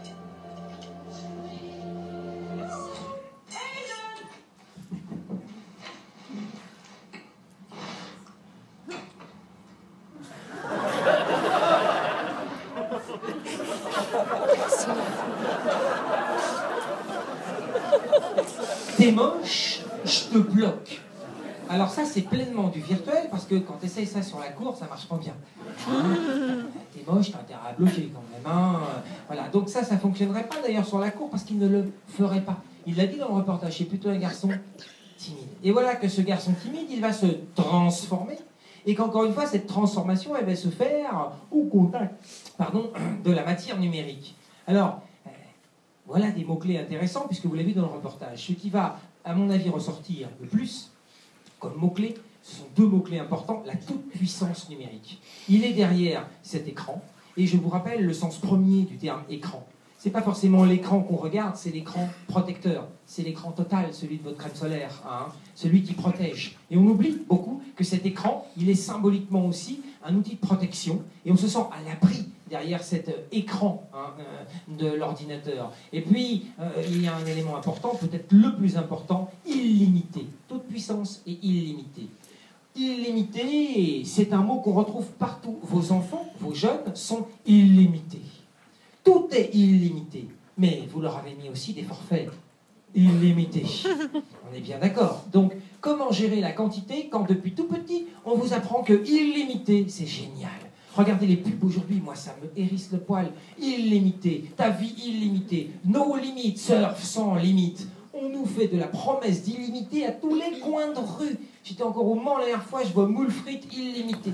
T'es moche, je te bloque. Alors ça, c'est pleinement du virtuel, parce que quand tu essayes ça sur la cour, ça marche pas bien. Hein, t'es moche, t'as intérêt à bloquer quand même. Hein. Voilà. Donc ça, ça fonctionnerait pas d'ailleurs sur la cour, parce qu'il ne le ferait pas. Il l'a dit dans le reportage, c'est plutôt un garçon timide. Et voilà que ce garçon timide, il va se transformer, et qu'encore une fois, cette transformation, elle va se faire au contact pardon, de la matière numérique. Alors, euh, voilà des mots-clés intéressants, puisque vous l'avez vu dans le reportage. Ce qui va, à mon avis, ressortir le plus comme mots-clés, ce sont deux mots-clés importants, la toute-puissance numérique. Il est derrière cet écran, et je vous rappelle le sens premier du terme écran. Ce n'est pas forcément l'écran qu'on regarde, c'est l'écran protecteur. C'est l'écran total, celui de votre crème solaire, hein, celui qui protège. Et on oublie beaucoup que cet écran, il est symboliquement aussi un outil de protection, et on se sent à l'abri derrière cet écran hein, euh, de l'ordinateur. Et puis, euh, il y a un élément important, peut-être le plus important, illimité. Toute puissance et illimité. Illimité, c'est un mot qu'on retrouve partout. Vos enfants, vos jeunes sont illimités. Tout est illimité. Mais vous leur avez mis aussi des forfaits illimités. On est bien d'accord. Donc, comment gérer la quantité quand depuis tout petit, on vous apprend que illimité, c'est génial. Regardez les pubs aujourd'hui, moi ça me hérisse le poil. Illimité, ta vie illimitée, no limit, surf sans limite. On nous fait de la promesse d'illimité à tous les coins de rue. J'étais encore au Mans la dernière fois, je vois moule frites illimité.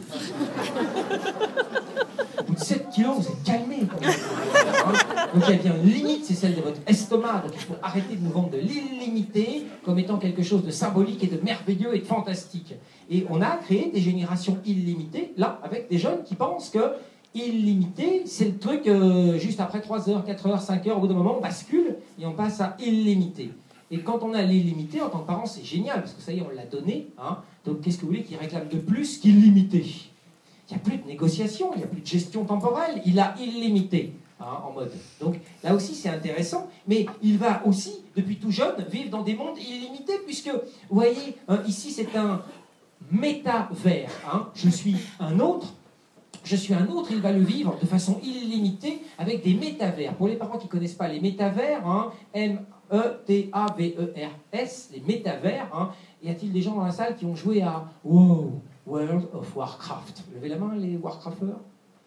Au bout de sept kilos, vous êtes calmés. Quand même. Hein, donc il y a bien une limite, c'est celle de votre estomac. Donc il faut arrêter de nous vendre de l'illimité comme étant quelque chose de symbolique et de merveilleux et de fantastique. Et on a créé des générations illimitées, là, avec des jeunes qui pensent que illimité, c'est le truc euh, juste après trois heures, quatre heures, cinq heures, au bout d'un moment, on bascule et on passe à illimité. Et quand on a l'illimité, en tant que parent, c'est génial, parce que ça y est, on l'a donné. Hein, donc qu'est-ce que vous voulez qu'il réclame de plus qu'illimité? Il n'y a plus de négociation, il n'y a plus de gestion temporelle, il a illimité hein, en mode. Donc là aussi, c'est intéressant, mais il va aussi, depuis tout jeune, vivre dans des mondes illimités, puisque, vous voyez, hein, ici, c'est un métavers. Hein, je suis un autre. Je suis un autre, il va le vivre de façon illimitée avec des métavers. Pour les parents qui ne connaissent pas les métavers, hein, M E T A V E R S, les métavers, hein, y a-t-il des gens dans la salle qui ont joué à wow, World of Warcraft? Levez la main, les Warcrafters.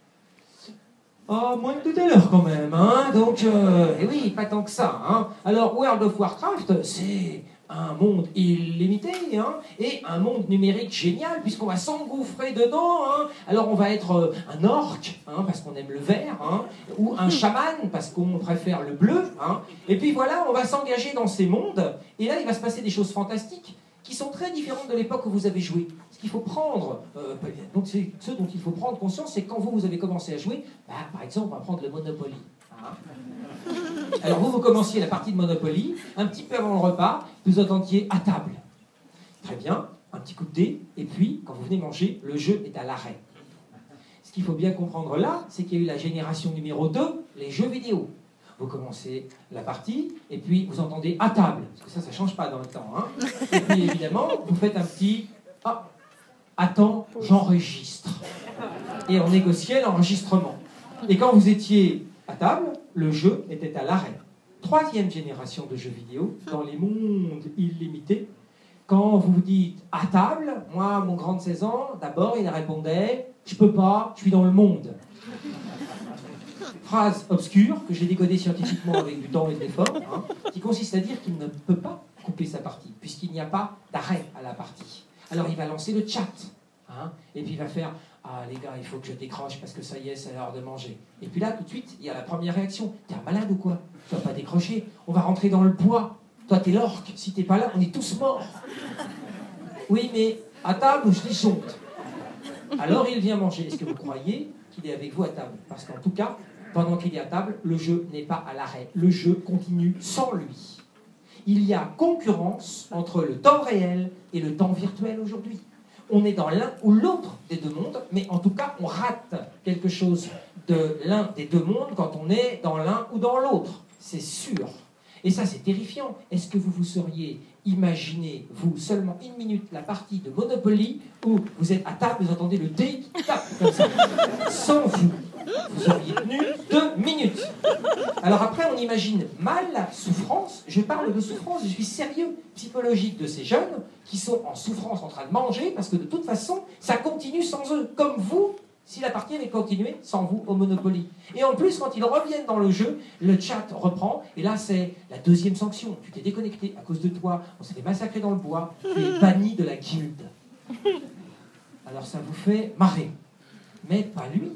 Ah, moins que tout à l'heure quand même, hein, donc, euh, et oui, pas tant que ça. Hein. Alors, World of Warcraft, c'est un monde illimité, hein, et un monde numérique génial, puisqu'on va s'engouffrer dedans. Hein. Alors on va être euh, un orc, hein, parce qu'on aime le vert, hein, ou un chaman, parce qu'on préfère le bleu. Hein. Et puis voilà, on va s'engager dans ces mondes, et là il va se passer des choses fantastiques, qui sont très différentes de l'époque où vous avez joué. Ce qu'il faut prendre, euh, donc c'est ce dont il faut prendre conscience, c'est quand vous, vous avez commencé à jouer, bah, par exemple, on va prendre le Monopoly. Hein. Alors vous, vous commenciez la partie de Monopoly, un petit peu avant le repas, vous attendiez à table. Très bien, un petit coup de dé, et puis, quand vous venez manger, le jeu est à l'arrêt. Ce qu'il faut bien comprendre là, c'est qu'il y a eu la génération numéro deux, les jeux vidéo. Vous commencez la partie, et puis vous entendez à table, parce que ça, ça ne change pas dans le temps. Hein. Et puis évidemment, vous faites un petit « Ah, attends, j'enregistre ». Et on négociait l'enregistrement. Et quand vous étiez à table, le jeu était à l'arrêt. Troisième génération de jeux vidéo, dans les mondes illimités. Quand vous vous dites à table, moi, mon grand de seize ans, d'abord, il répondait « Je peux pas, je suis dans le monde ». Phrase obscure, que j'ai décodée scientifiquement avec du temps et de l'effort, hein, qui consiste à dire qu'il ne peut pas couper sa partie, puisqu'il n'y a pas d'arrêt à la partie. Alors il va lancer le chat, hein, et puis il va faire « Ah les gars, il faut que je décroche parce que ça y est, c'est l'heure de manger. » Et puis là, tout de suite, il y a la première réaction. « T'es un malade ou quoi? Tu vas pas décrocher, on va rentrer dans le bois. Toi, t'es l'orque, si t'es pas là, on est tous morts. » Oui, mais à table, je disjoncte. Alors il vient manger. Est-ce que vous croyez qu'il est avec vous à table? Parce qu'en tout cas, pendant qu'il est à table, le jeu n'est pas à l'arrêt. Le jeu continue sans lui. Il y a concurrence entre le temps réel et le temps virtuel aujourd'hui. On est dans l'un ou l'autre des deux mondes, mais en tout cas, on rate quelque chose de l'un des deux mondes quand on est dans l'un ou dans l'autre. C'est sûr. Et ça, c'est terrifiant. Est-ce que vous vous seriez imaginé, vous, seulement une minute, la partie de Monopoly où vous êtes à table, vous entendez le dé qui tape comme ça, sans vous? Vous auriez tenu deux minutes. Alors après, on imagine mal la souffrance. Je parle de souffrance, je suis sérieux, psychologique de ces jeunes qui sont en souffrance en train de manger parce que de toute façon, ça continue sans eux. Comme vous, si la partie avait continué sans vous au Monopoly. Et en plus, quand ils reviennent dans le jeu, le chat reprend. Et là, c'est la deuxième sanction. Tu t'es déconnecté à cause de toi. On s'est fait massacrer dans le bois. Tu es banni de la guilde. Alors ça vous fait marrer. Mais pas lui.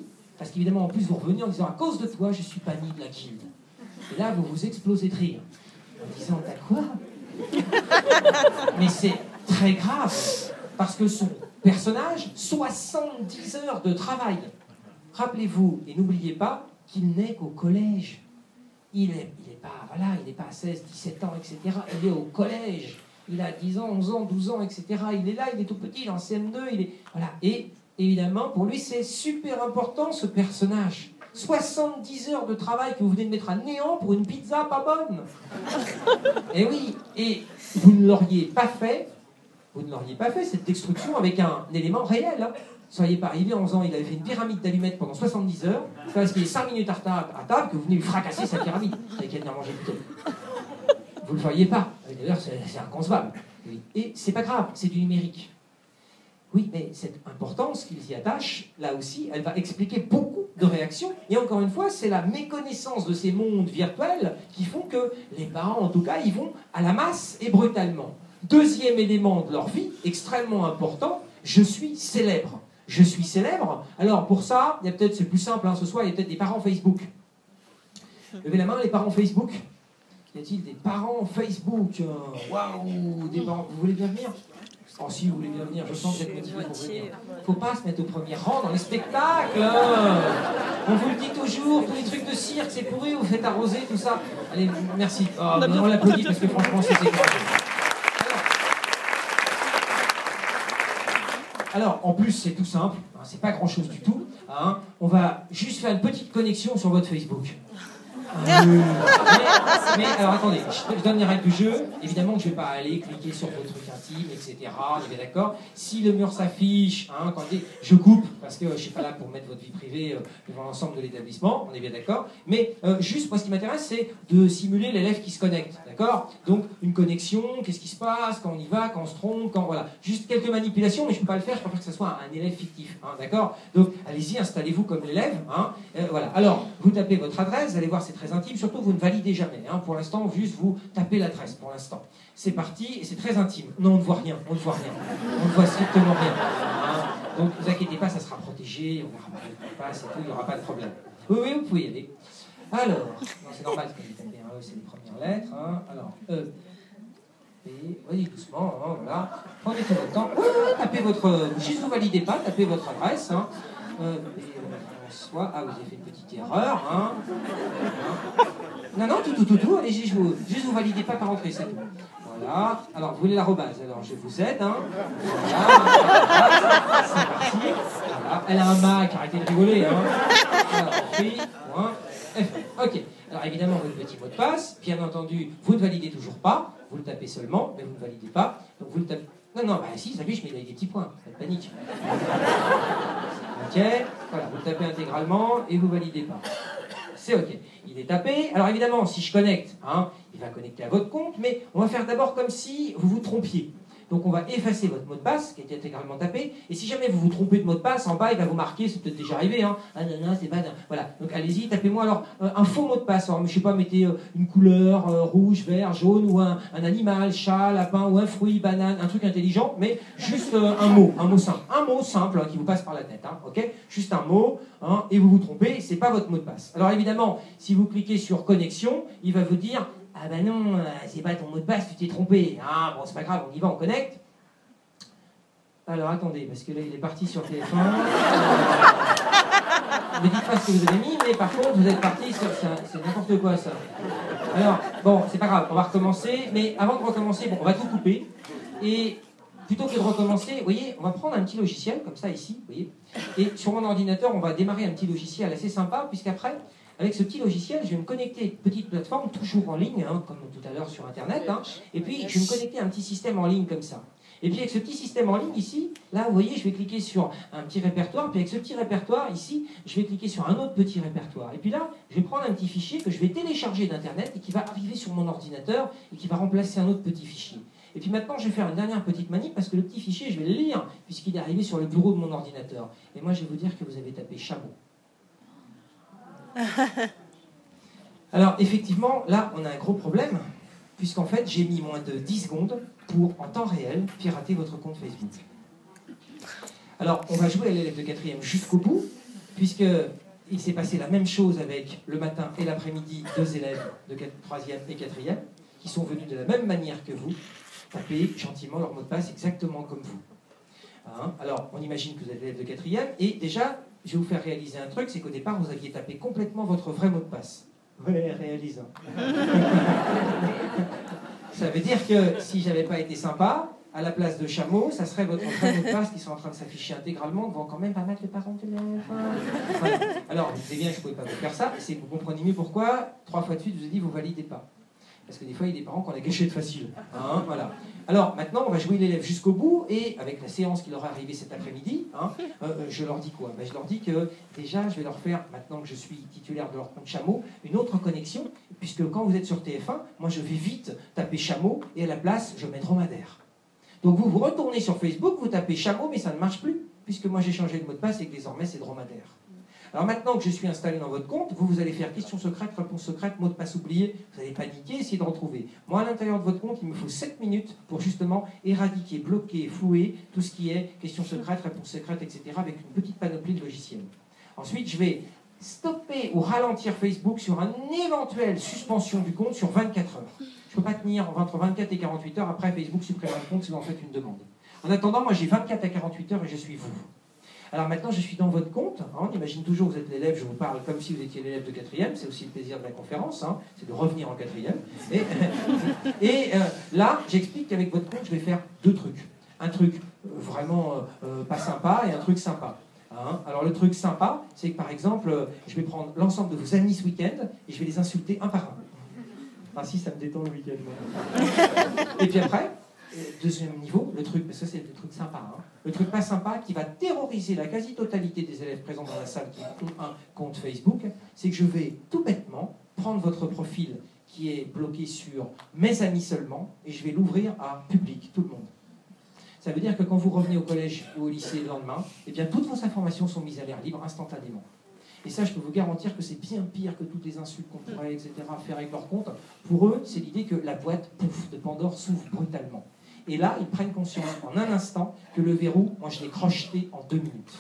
Parce qu'évidemment, en plus, vous revenez en disant « à cause de toi, je suis banni de la guilde ». Et là, vous vous explosez de rire. En disant « t'as quoi ?» Mais c'est très grave, parce que son personnage, soixante-dix heures de travail. Rappelez-vous, et n'oubliez pas, qu'il n'est qu'au collège. Il n'est il est pas, voilà, il n'est pas à seize, dix-sept ans, et cetera. Il est au collège. Il a dix ans, onze ans, douze ans, et cetera. Il est là, il est tout petit, il est en C M deux. Il est, voilà. Et évidemment, pour lui, c'est super important, ce personnage. soixante-dix heures de travail que vous venez de mettre à néant pour une pizza pas bonne. Et oui, et vous ne l'auriez pas fait, vous ne l'auriez pas fait, cette destruction, avec un élément réel. Hein. Vous ne seriez pas arrivé en faisant, il avait fait une pyramide d'allumettes pendant soixante-dix heures, parce qu'il est cinq minutes à table, à table que vous venez lui fracasser sa pyramide, avec qu'elle venir manger plutôt. Vous ne le voyez pas. D'ailleurs, c'est inconcevable. Oui. Et c'est pas grave, c'est du numérique. Oui, mais cette importance qu'ils y attachent, là aussi, elle va expliquer beaucoup de réactions. Et encore une fois, c'est la méconnaissance de ces mondes virtuels qui font que les parents, en tout cas, ils vont à la masse et brutalement. Deuxième élément de leur vie, extrêmement important, je suis célèbre. Je suis célèbre. Alors, pour ça, il y a peut-être, c'est plus simple, hein, ce soir, il y a peut-être des parents Facebook. Levez la main, les parents Facebook. Y a-t-il des parents Facebook? Waouh, des parents, vous voulez bien venir? Oh si, vous voulez bien venir, je sens que vous êtes motivé pour venir. Faut pas se mettre au premier rang dans les spectacles. On vous le dit toujours, tous les trucs de cirque, c'est pourri, vous faites arroser, tout ça. Allez, merci. Oh, on l'applaudit parce que franchement, c'est courageux. Alors, en plus, c'est tout simple, hein, c'est pas grand-chose du tout. Hein, on va juste faire une petite connexion sur votre Facebook. Euh, mais, mais alors attendez, je, je donne les règles du jeu. Évidemment que je ne vais pas aller cliquer sur vos trucs intimes, et cetera. On est bien d'accord. Si le mur s'affiche, hein, quand je coupe, parce que je ne suis pas là pour mettre votre vie privée euh, devant l'ensemble de l'établissement, on est bien d'accord. Mais euh, juste, moi, ce qui m'intéresse, c'est de simuler l'élève qui se connecte, d'accord? Donc, une connexion, qu'est-ce qui se passe, quand on y va, quand on se trompe, quand voilà. Juste quelques manipulations, mais je ne peux pas le faire, je préfère que ce soit un élève fictif, hein, d'accord? Donc, allez-y, installez-vous comme l'élève, hein, euh, voilà. Alors, vous tapez votre adresse, vous allez voir, c'est très intime, surtout vous ne validez jamais. Hein. Pour l'instant, juste vous tapez l'adresse, pour l'instant. C'est parti, et c'est très intime. Non, on ne voit rien, on ne voit rien. On ne voit strictement rien. Hein. Donc, ne vous inquiétez pas, ça sera protégé, on verra pas le passe et tout, il n'y aura pas de problème. Oui, oui, vous pouvez y aller. Alors, c'est normal, quand vous tapez un E, c'est les premières lettres. Hein. Alors, E, P, voyez doucement, hein, voilà. Prenez tout votre temps. Euh, tapez votre... Juste vous validez pas, tapez votre adresse. Hein. Euh, Soit, ah, vous avez fait une petite erreur, hein. Non, non, tout, tout, tout, tout, allez-y, je vous, juste vous validez pas par entrée, c'est tout. Voilà, alors vous voulez l'arrobase, alors je vous aide, hein. Voilà, c'est parti. Voilà, elle a un Mac, arrêtez de rigoler, hein. Alors, Free, point, F. Ok, alors évidemment, votre petit mot de passe, bien entendu, vous ne validez toujours pas, vous le tapez seulement, mais vous ne validez pas, donc vous le tapez. Non, non, bah si, ça affiche, mais il y a des petits points, pas de panique. Ok, voilà, vous le tapez intégralement et vous validez pas. C'est ok. Il est tapé. Alors évidemment, si je connecte, hein, il va connecter à votre compte, mais on va faire d'abord comme si vous vous trompiez. Donc on va effacer votre mot de passe qui a été intégralement tapé. Et si jamais vous vous trompez de mot de passe, en bas il va vous marquer, c'est peut-être déjà arrivé, hein. Ah non, non, c'est pas. Voilà. Donc allez-y, tapez-moi alors euh, un faux mot de passe. Alors, je sais pas, mettez euh, une couleur euh, rouge, vert, jaune, ou un, un animal, chat, lapin, ou un fruit, banane, un truc intelligent, mais juste euh, un mot, un mot simple. Un mot simple hein, qui vous passe par la tête, hein, ok? Juste un mot, hein, et vous vous trompez, c'est pas votre mot de passe. Alors évidemment, si vous cliquez sur connexion, il va vous dire ah ben non, c'est pas ton mot de passe, tu t'es trompé. Ah bon, c'est pas grave, on y va, on connecte. Alors attendez, parce que là il est parti sur le téléphone. Ne dites pas ce que vous avez mis, mais par contre vous êtes parti sur ça. C'est n'importe quoi ça. Alors, bon, c'est pas grave, on va recommencer. Mais avant de recommencer, bon, on va tout couper. Et plutôt que de recommencer, vous voyez, on va prendre un petit logiciel, comme ça ici, vous voyez. Et sur mon ordinateur, on va démarrer un petit logiciel assez sympa, puisqu'après, avec ce petit logiciel, je vais me connecter à une petite plateforme, toujours en ligne, hein, comme tout à l'heure sur Internet. Hein, et puis, je vais me connecter à un petit système en ligne comme ça. Et puis avec ce petit système en ligne ici, là vous voyez, je vais cliquer sur un petit répertoire, puis avec ce petit répertoire ici, je vais cliquer sur un autre petit répertoire. Et puis là, je vais prendre un petit fichier que je vais télécharger d'Internet et qui va arriver sur mon ordinateur et qui va remplacer un autre petit fichier. Et puis maintenant, je vais faire une dernière petite manip parce que le petit fichier, je vais le lire puisqu'il est arrivé sur le bureau de mon ordinateur. Et moi, je vais vous dire que vous avez tapé chameau. Alors effectivement, là, on a un gros problème. Puisqu'en fait, j'ai mis moins de dix secondes pour, en temps réel, pirater votre compte Facebook. Alors, on va jouer à l'élève de quatrième jusqu'au bout, puisque il s'est passé la même chose avec le matin et l'après-midi deux élèves de troisième et quatrième qui sont venus de la même manière que vous taper gentiment leur mot de passe exactement comme vous. Hein? Alors, on imagine que vous êtes élève de quatrième et déjà, je vais vous faire réaliser un truc, c'est qu'au départ, vous aviez tapé complètement votre vrai mot de passe. Ouais, réalise. Ça veut dire que si j'avais pas été sympa, à la place de chameau, ça serait votre vrai mot de passe qui sont en train de s'afficher intégralement devant quand même pas mal de parents d'élèves. Voilà. Alors, vous savez bien que je ne pouvais pas vous faire ça, c'est que vous comprenez mieux pourquoi, trois fois de suite, je vous ai dit, vous validez pas. Parce que des fois, il y a des parents qui ont la gâchette facile. Hein, voilà. Alors, maintenant, on va jouer l'élève jusqu'au bout, et avec la séance qui leur est arrivée cet après-midi, hein, euh, je leur dis quoi? Ben, je leur dis que, déjà, je vais leur faire, maintenant que je suis titulaire de leur compte chameau, une autre connexion, puisque quand vous êtes sur T F un, moi, je vais vite taper chameau, et à la place, je mets dromadaire. Donc vous vous retournez sur Facebook, vous tapez chameau, mais ça ne marche plus, puisque moi j'ai changé le mot de passe et que désormais c'est dromadaire. Alors maintenant que je suis installé dans votre compte, vous, vous allez faire question secrète, réponse secrète, mot de passe oublié, vous allez paniquer, essayer de retrouver. Moi à l'intérieur de votre compte, il me faut sept minutes pour justement éradiquer, bloquer, flouer tout ce qui est question secrète, réponse secrète, et cetera avec une petite panoplie de logiciels. Ensuite, je vais stopper ou ralentir Facebook sur une éventuelle suspension du compte sur vingt-quatre heures. Je ne peux pas tenir entre vingt-quatre et quarante-huit heures, après Facebook supprimera le compte si vous en faites une demande. En attendant, moi j'ai vingt-quatre à quarante-huit heures et je suis vous. Alors maintenant, je suis dans votre compte. Hein, on imagine toujours que vous êtes l'élève, je vous parle comme si vous étiez l'élève de quatrième, c'est aussi le plaisir de la conférence, hein, c'est de revenir en quatrième. Et, et euh, là, j'explique qu'avec votre compte, je vais faire deux trucs. Un truc euh, vraiment euh, pas sympa et un truc sympa. Hein. Alors le truc sympa, c'est que par exemple, euh, je vais prendre l'ensemble de vos amis ce week-end et je vais les insulter un par un. Ah si, ça me détend le week-end. Et puis après, deuxième niveau, le truc, parce que c'est le truc sympa, hein, le truc pas sympa qui va terroriser la quasi-totalité des élèves présents dans la salle qui ont un compte Facebook, c'est que je vais tout bêtement prendre votre profil qui est bloqué sur mes amis seulement et je vais l'ouvrir à public, tout le monde. Ça veut dire que quand vous revenez au collège ou au lycée le lendemain, eh bien toutes vos informations sont mises à l'air libre instantanément. Et ça, je peux vous garantir que c'est bien pire que toutes les insultes qu'on pourrait, et cetera, faire avec leur compte. Pour eux, c'est l'idée que la boîte, pouf, de Pandore s'ouvre brutalement. Et là, ils prennent conscience en un instant que le verrou, moi, je l'ai crocheté en deux minutes.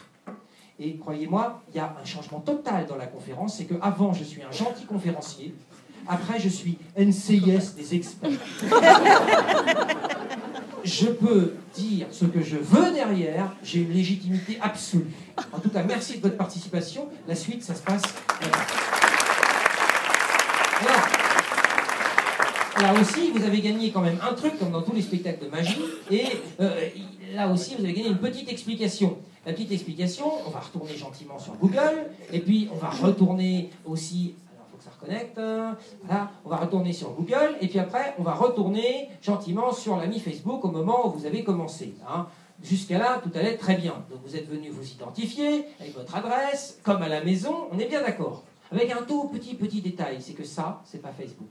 Et croyez-moi, il y a un changement total dans la conférence, c'est qu'avant, je suis un gentil conférencier, après, je suis N C I S des experts. Je peux dire ce que je veux derrière, j'ai une légitimité absolue. En tout cas, merci de votre participation. La suite, ça se passe... Alors, là aussi, vous avez gagné quand même un truc, comme dans tous les spectacles de magie, et euh, là aussi, vous avez gagné une petite explication. La petite explication, on va retourner gentiment sur Google, et puis on va retourner aussi... ça reconnecte, voilà, on va retourner sur Google, et puis après, on va retourner gentiment sur l'ami Facebook au moment où vous avez commencé. Hein. Jusqu'à là, tout allait très bien. Donc vous êtes venu vous identifier avec votre adresse, comme à la maison, on est bien d'accord. Avec un tout petit, petit détail, c'est que ça, c'est pas Facebook.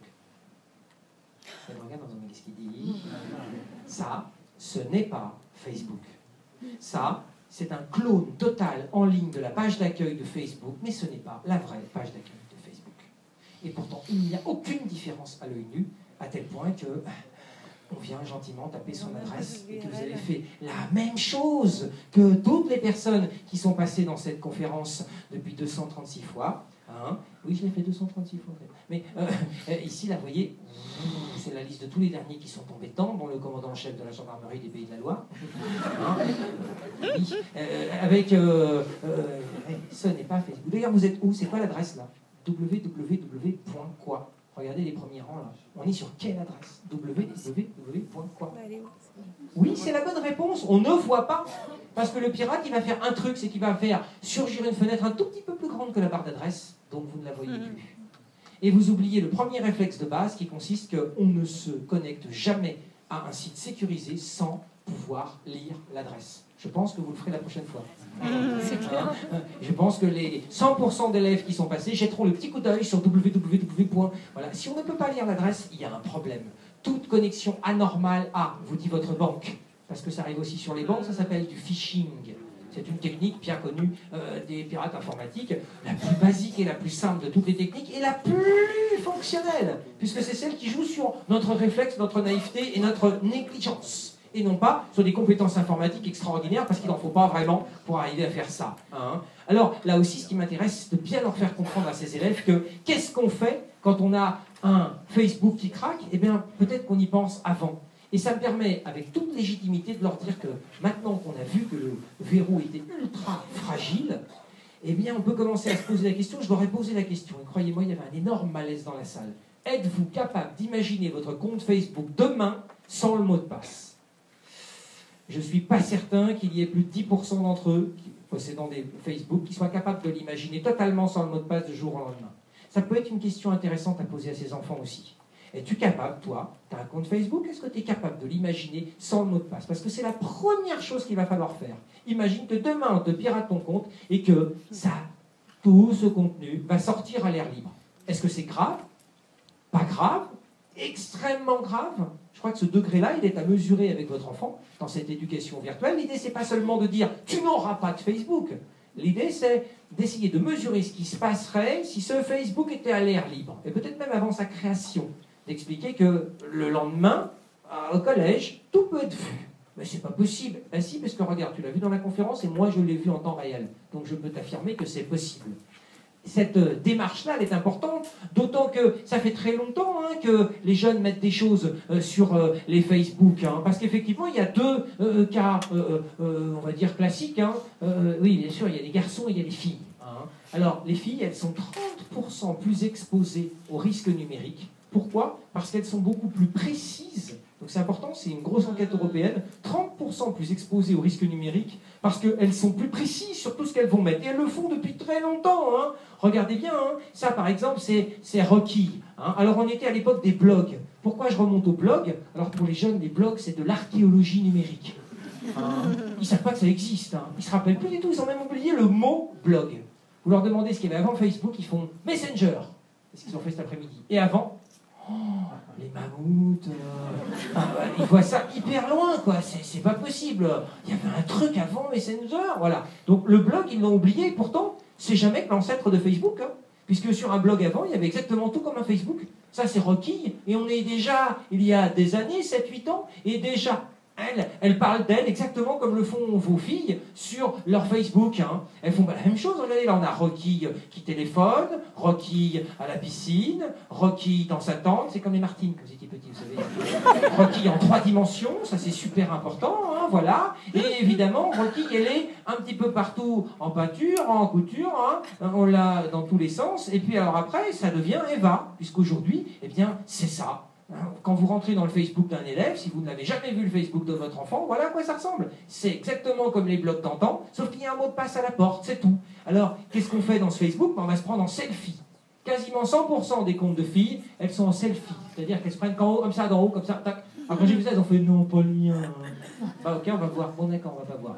Elle me regarde, qu'est-ce qu'il dit? Ça, ce n'est pas Facebook. Ça, c'est un clone total en ligne de la page d'accueil de Facebook, mais ce n'est pas la vraie page d'accueil. Et pourtant, il n'y a aucune différence à l'œil nu, à tel point que on vient gentiment taper son adresse et que vous avez fait la même chose que toutes les personnes qui sont passées dans cette conférence depuis deux cent trente-six fois. Hein. Oui, je l'ai fait deux cent trente-six fois. En fait. Mais euh, ici, là, vous voyez, c'est la liste de tous les derniers qui sont tombés dedans, dont le commandant en chef de la gendarmerie des Pays de la Loire. Hein. Oui, euh, avec... Euh, euh, ce n'est pas Facebook. D'ailleurs, vous êtes où? C'est quoi l'adresse, là? w w w point quoi. Regardez les premiers rangs là. On est sur quelle adresse? w w w point quoi. Oui, c'est la bonne réponse. On ne voit pas. Parce que le pirate, il va faire un truc, c'est qu'il va faire surgir une fenêtre un tout petit peu plus grande que la barre d'adresse, donc vous ne la voyez plus. Et vous oubliez le premier réflexe de base qui consiste qu'on ne se connecte jamais à un site sécurisé sans pouvoir lire l'adresse. Je pense que vous le ferez la prochaine fois. C'est clair. Je pense que les cent pour cent d'élèves qui sont passés jetteront le petit coup d'œil sur w w w. Voilà. Si on ne peut pas lire l'adresse, il y a un problème. Toute connexion anormale à, vous dit votre banque, parce que ça arrive aussi sur les banques, ça s'appelle du phishing. C'est une technique bien connue euh, des pirates informatiques, la plus basique et la plus simple de toutes les techniques, et la plus fonctionnelle, puisque c'est celle qui joue sur notre réflexe, notre naïveté et notre négligence. et non pas sur des compétences informatiques extraordinaires, parce qu'il n'en faut pas vraiment pour arriver à faire ça. Hein. Alors là aussi, ce qui m'intéresse, c'est de bien leur faire comprendre à ces élèves que qu'est-ce qu'on fait quand on a un Facebook qui craque? Eh bien, peut-être qu'on y pense avant. Et ça me permet, avec toute légitimité, de leur dire que maintenant qu'on a vu que le verrou était ultra fragile, eh bien, on peut commencer à se poser la question. Je leur ai posé la question, et croyez-moi, il y avait un énorme malaise dans la salle. Êtes-vous capable d'imaginer votre compte Facebook demain sans le mot de passe? Je ne suis pas certain qu'il y ait plus de dix pour cent d'entre eux, qui, possédant des Facebook, qui soient capables de l'imaginer totalement sans le mot de passe du jour au lendemain. Ça peut être une question intéressante à poser à ses enfants aussi. Es-tu capable, toi, tu as un compte Facebook, est-ce que tu es capable de l'imaginer sans le mot de passe? Parce que c'est la première chose qu'il va falloir faire. Imagine que demain, on te pirate ton compte et que ça, tout ce contenu va sortir à l'air libre. Est-ce que c'est grave? Pas grave? Extrêmement grave? Je crois que ce degré-là, il est à mesurer avec votre enfant dans cette éducation virtuelle. L'idée, c'est pas seulement de dire « tu n'auras pas de Facebook ». L'idée, c'est d'essayer de mesurer ce qui se passerait si ce Facebook était à l'air libre. Et peut-être même avant sa création. D'expliquer que le lendemain, au collège, tout peut être vu. Mais c'est pas possible. Ben si, parce que regarde, tu l'as vu dans la conférence et moi je l'ai vu en temps réel. Donc je peux t'affirmer que c'est possible. Cette euh, démarche-là, elle est importante, d'autant que ça fait très longtemps hein, que les jeunes mettent des choses euh, sur euh, les Facebook. Hein, parce qu'effectivement, il y a deux euh, cas, euh, euh, on va dire, classiques. Hein. Euh, oui, bien sûr, il y a les garçons et il y a les filles. Hein. Alors, les filles, elles sont trente pour cent plus exposées au risque numérique. Pourquoi? Parce qu'elles sont beaucoup plus précises. Donc c'est important, c'est une grosse enquête européenne. trente pour cent plus exposées au risque numérique parce qu'elles sont plus précises sur tout ce qu'elles vont mettre. Et elles le font depuis très longtemps. Hein. Regardez bien, hein. Ça par exemple, c'est requis. Hein. Alors on était à l'époque des blogs. Pourquoi je remonte aux blogs? Alors pour les jeunes, les blogs, c'est de l'archéologie numérique. Hein. Ils ne savent pas que ça existe. Hein. Ils ne se rappellent plus du tout, ils ont même oublié le mot blog. Vous leur demandez ce qu'il y avait avant Facebook, ils font Messenger. C'est ce qu'ils ont fait cet après-midi. Et avant, oh, les mammouths, euh... ah, ils voient ça hyper loin, quoi. C'est pas possible. Il y avait un truc avant Messenger, voilà. Donc le blog, ils l'ont oublié, et pourtant, c'est jamais que l'ancêtre de Facebook, hein, puisque sur un blog avant, il y avait exactement tout comme un Facebook. Ça, c'est requis, et on est déjà, il y a des années, sept huit ans, et déjà, elles, elles parlent d'elles exactement comme le font vos filles sur leur Facebook. Hein. Elles font bah, la même chose. Regardez, là, on a Rocky qui téléphone, Rocky à la piscine, Rocky dans sa tente. C'est comme les Martines quand vous étiez petit, vous savez. Rocky en trois dimensions, ça c'est super important. Hein, voilà. Et évidemment, Rocky, elle est un petit peu partout en peinture, en couture. Hein. On l'a dans tous les sens. Et puis alors après, ça devient Eva, puisqu'aujourd'hui, eh bien, c'est ça. Quand vous rentrez dans le Facebook d'un élève, si vous n'avez jamais vu le Facebook de votre enfant, voilà à quoi ça ressemble. C'est exactement comme les blogs d'antan, sauf qu'il y a un mot de passe à la porte, c'est tout. Alors, qu'est-ce qu'on fait dans ce Facebook? On va se prendre en selfie. Quasiment cent pour cent des comptes de filles, elles sont en selfie. C'est-à-dire qu'elles se prennent qu'en haut, comme ça, d'en haut, comme ça, tac. Alors quand j'ai vu ça, elles ont fait non, pas le mien. Bah ok, on va voir. Bon d'accord, on va pas voir.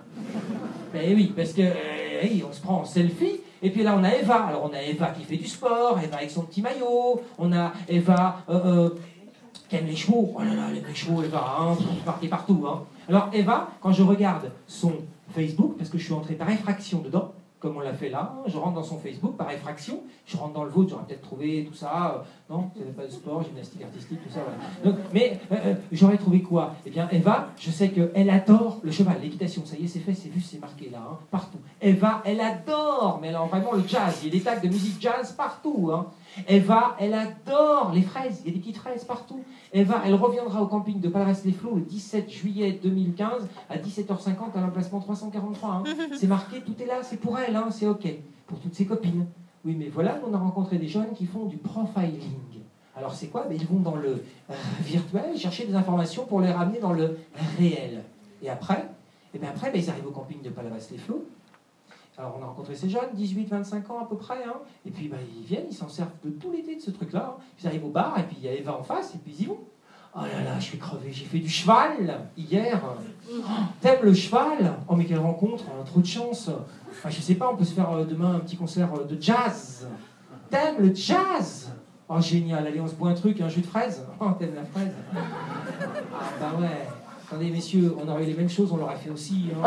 Ben oui, parce que euh, oui, on se prend en selfie. Et puis là, on a Eva. Alors on a Eva qui fait du sport, Eva avec son petit maillot. On a Eva... Euh, euh, qui aime les chevaux. Oh là là, elle aime les chevaux, Eva, hein, partez partout. Hein. Alors Eva, quand je regarde son Facebook, parce que je suis entré par effraction dedans, comme on l'a fait là, hein, je rentre dans son Facebook par effraction, je rentre dans le vôtre, j'aurais peut-être trouvé tout ça, euh, non, c'est pas de sport, gymnastique artistique, tout ça, voilà. Donc, mais euh, euh, j'aurais trouvé quoi? Eh bien, Eva, je sais qu'elle adore le cheval, l'équitation, ça y est, c'est fait, c'est vu, c'est marqué là, hein, partout. Eva, elle adore, mais alors vraiment le jazz, il y a des tags de musique jazz partout, hein. Eva, elle adore les fraises, il y a des petites fraises partout. Eva, elle reviendra au camping de Palras-les-Flots le dix-sept juillet deux mille quinze à dix-sept heures cinquante à l'emplacement trois cent quarante-trois. Hein. C'est marqué, tout est là, c'est pour elle, hein, c'est ok. Pour toutes ses copines. Oui, mais voilà, on a rencontré des jeunes qui font du profiling. Alors c'est quoi? Ben, ils vont dans le euh, virtuel chercher des informations pour les ramener dans le réel. Et après, et bien après ben, ils arrivent au camping de Palras-les-Flots. Alors on a rencontré ces jeunes, dix-huit vingt-cinq ans à peu près, hein, et puis bah, ils viennent, ils s'en servent de tout l'été de ce truc-là. Hein. Ils arrivent au bar, et puis il y a Eva en face, et puis ils y vont. Oh là là, je suis crevé, j'ai fait du cheval hier. Oh, t'aimes le cheval? Oh mais quelle rencontre, on a trop de chance. Enfin, je sais pas, on peut se faire euh, demain un petit concert euh, de jazz. T'aimes le jazz? Oh génial, allez on se boit un truc, un jus de fraise. Oh t'aimes la fraise? Ah bah ouais. Attendez, messieurs, on aurait eu les mêmes choses, on l'aurait fait aussi. Hein.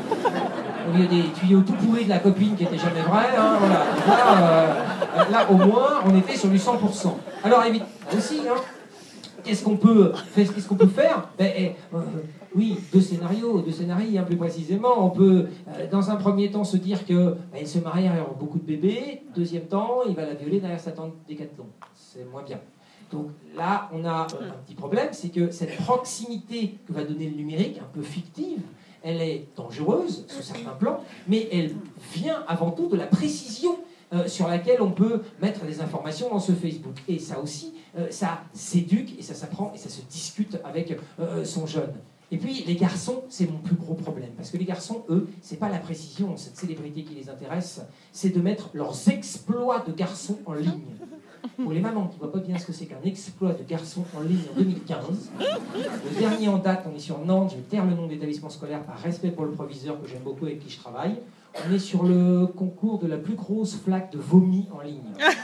Au lieu des tuyaux tout pourris de la copine qui n'était jamais vraie, hein, voilà. Là, euh, là, au moins, on était sur du cent pour cent. Alors, évidemment, aussi, hein, qu'est-ce qu'on peut, qu'est-ce qu'on peut faire? Ben, euh, Oui, deux scénarios, deux scénarios, hein, plus précisément. On peut, euh, dans un premier temps, se dire que ben, il se marie, il aura beaucoup de bébés. Deuxième temps, il va la violer derrière sa tente Décathlon. C'est moins bien. Donc là, on a euh, un petit problème, c'est que cette proximité que va donner le numérique, un peu fictive, elle est dangereuse sous certains plans, mais elle vient avant tout de la précision euh, sur laquelle on peut mettre des informations dans ce Facebook. Et ça aussi, euh, ça s'éduque et ça s'apprend et ça se discute avec euh, son jeune. Et puis, les garçons, c'est mon plus gros problème. Parce que les garçons, eux, c'est pas la précision, cette célébrité qui les intéresse, c'est de mettre leurs exploits de garçons en ligne. Pour les mamans qui ne voient pas bien ce que c'est qu'un exploit de garçon en ligne en deux mille quinze, le dernier en date, on est sur Nantes, je vais taire le nom de l'établissement scolaire par respect pour le proviseur que j'aime beaucoup avec qui je travaille, on est sur le concours de la plus grosse flaque de vomi en ligne.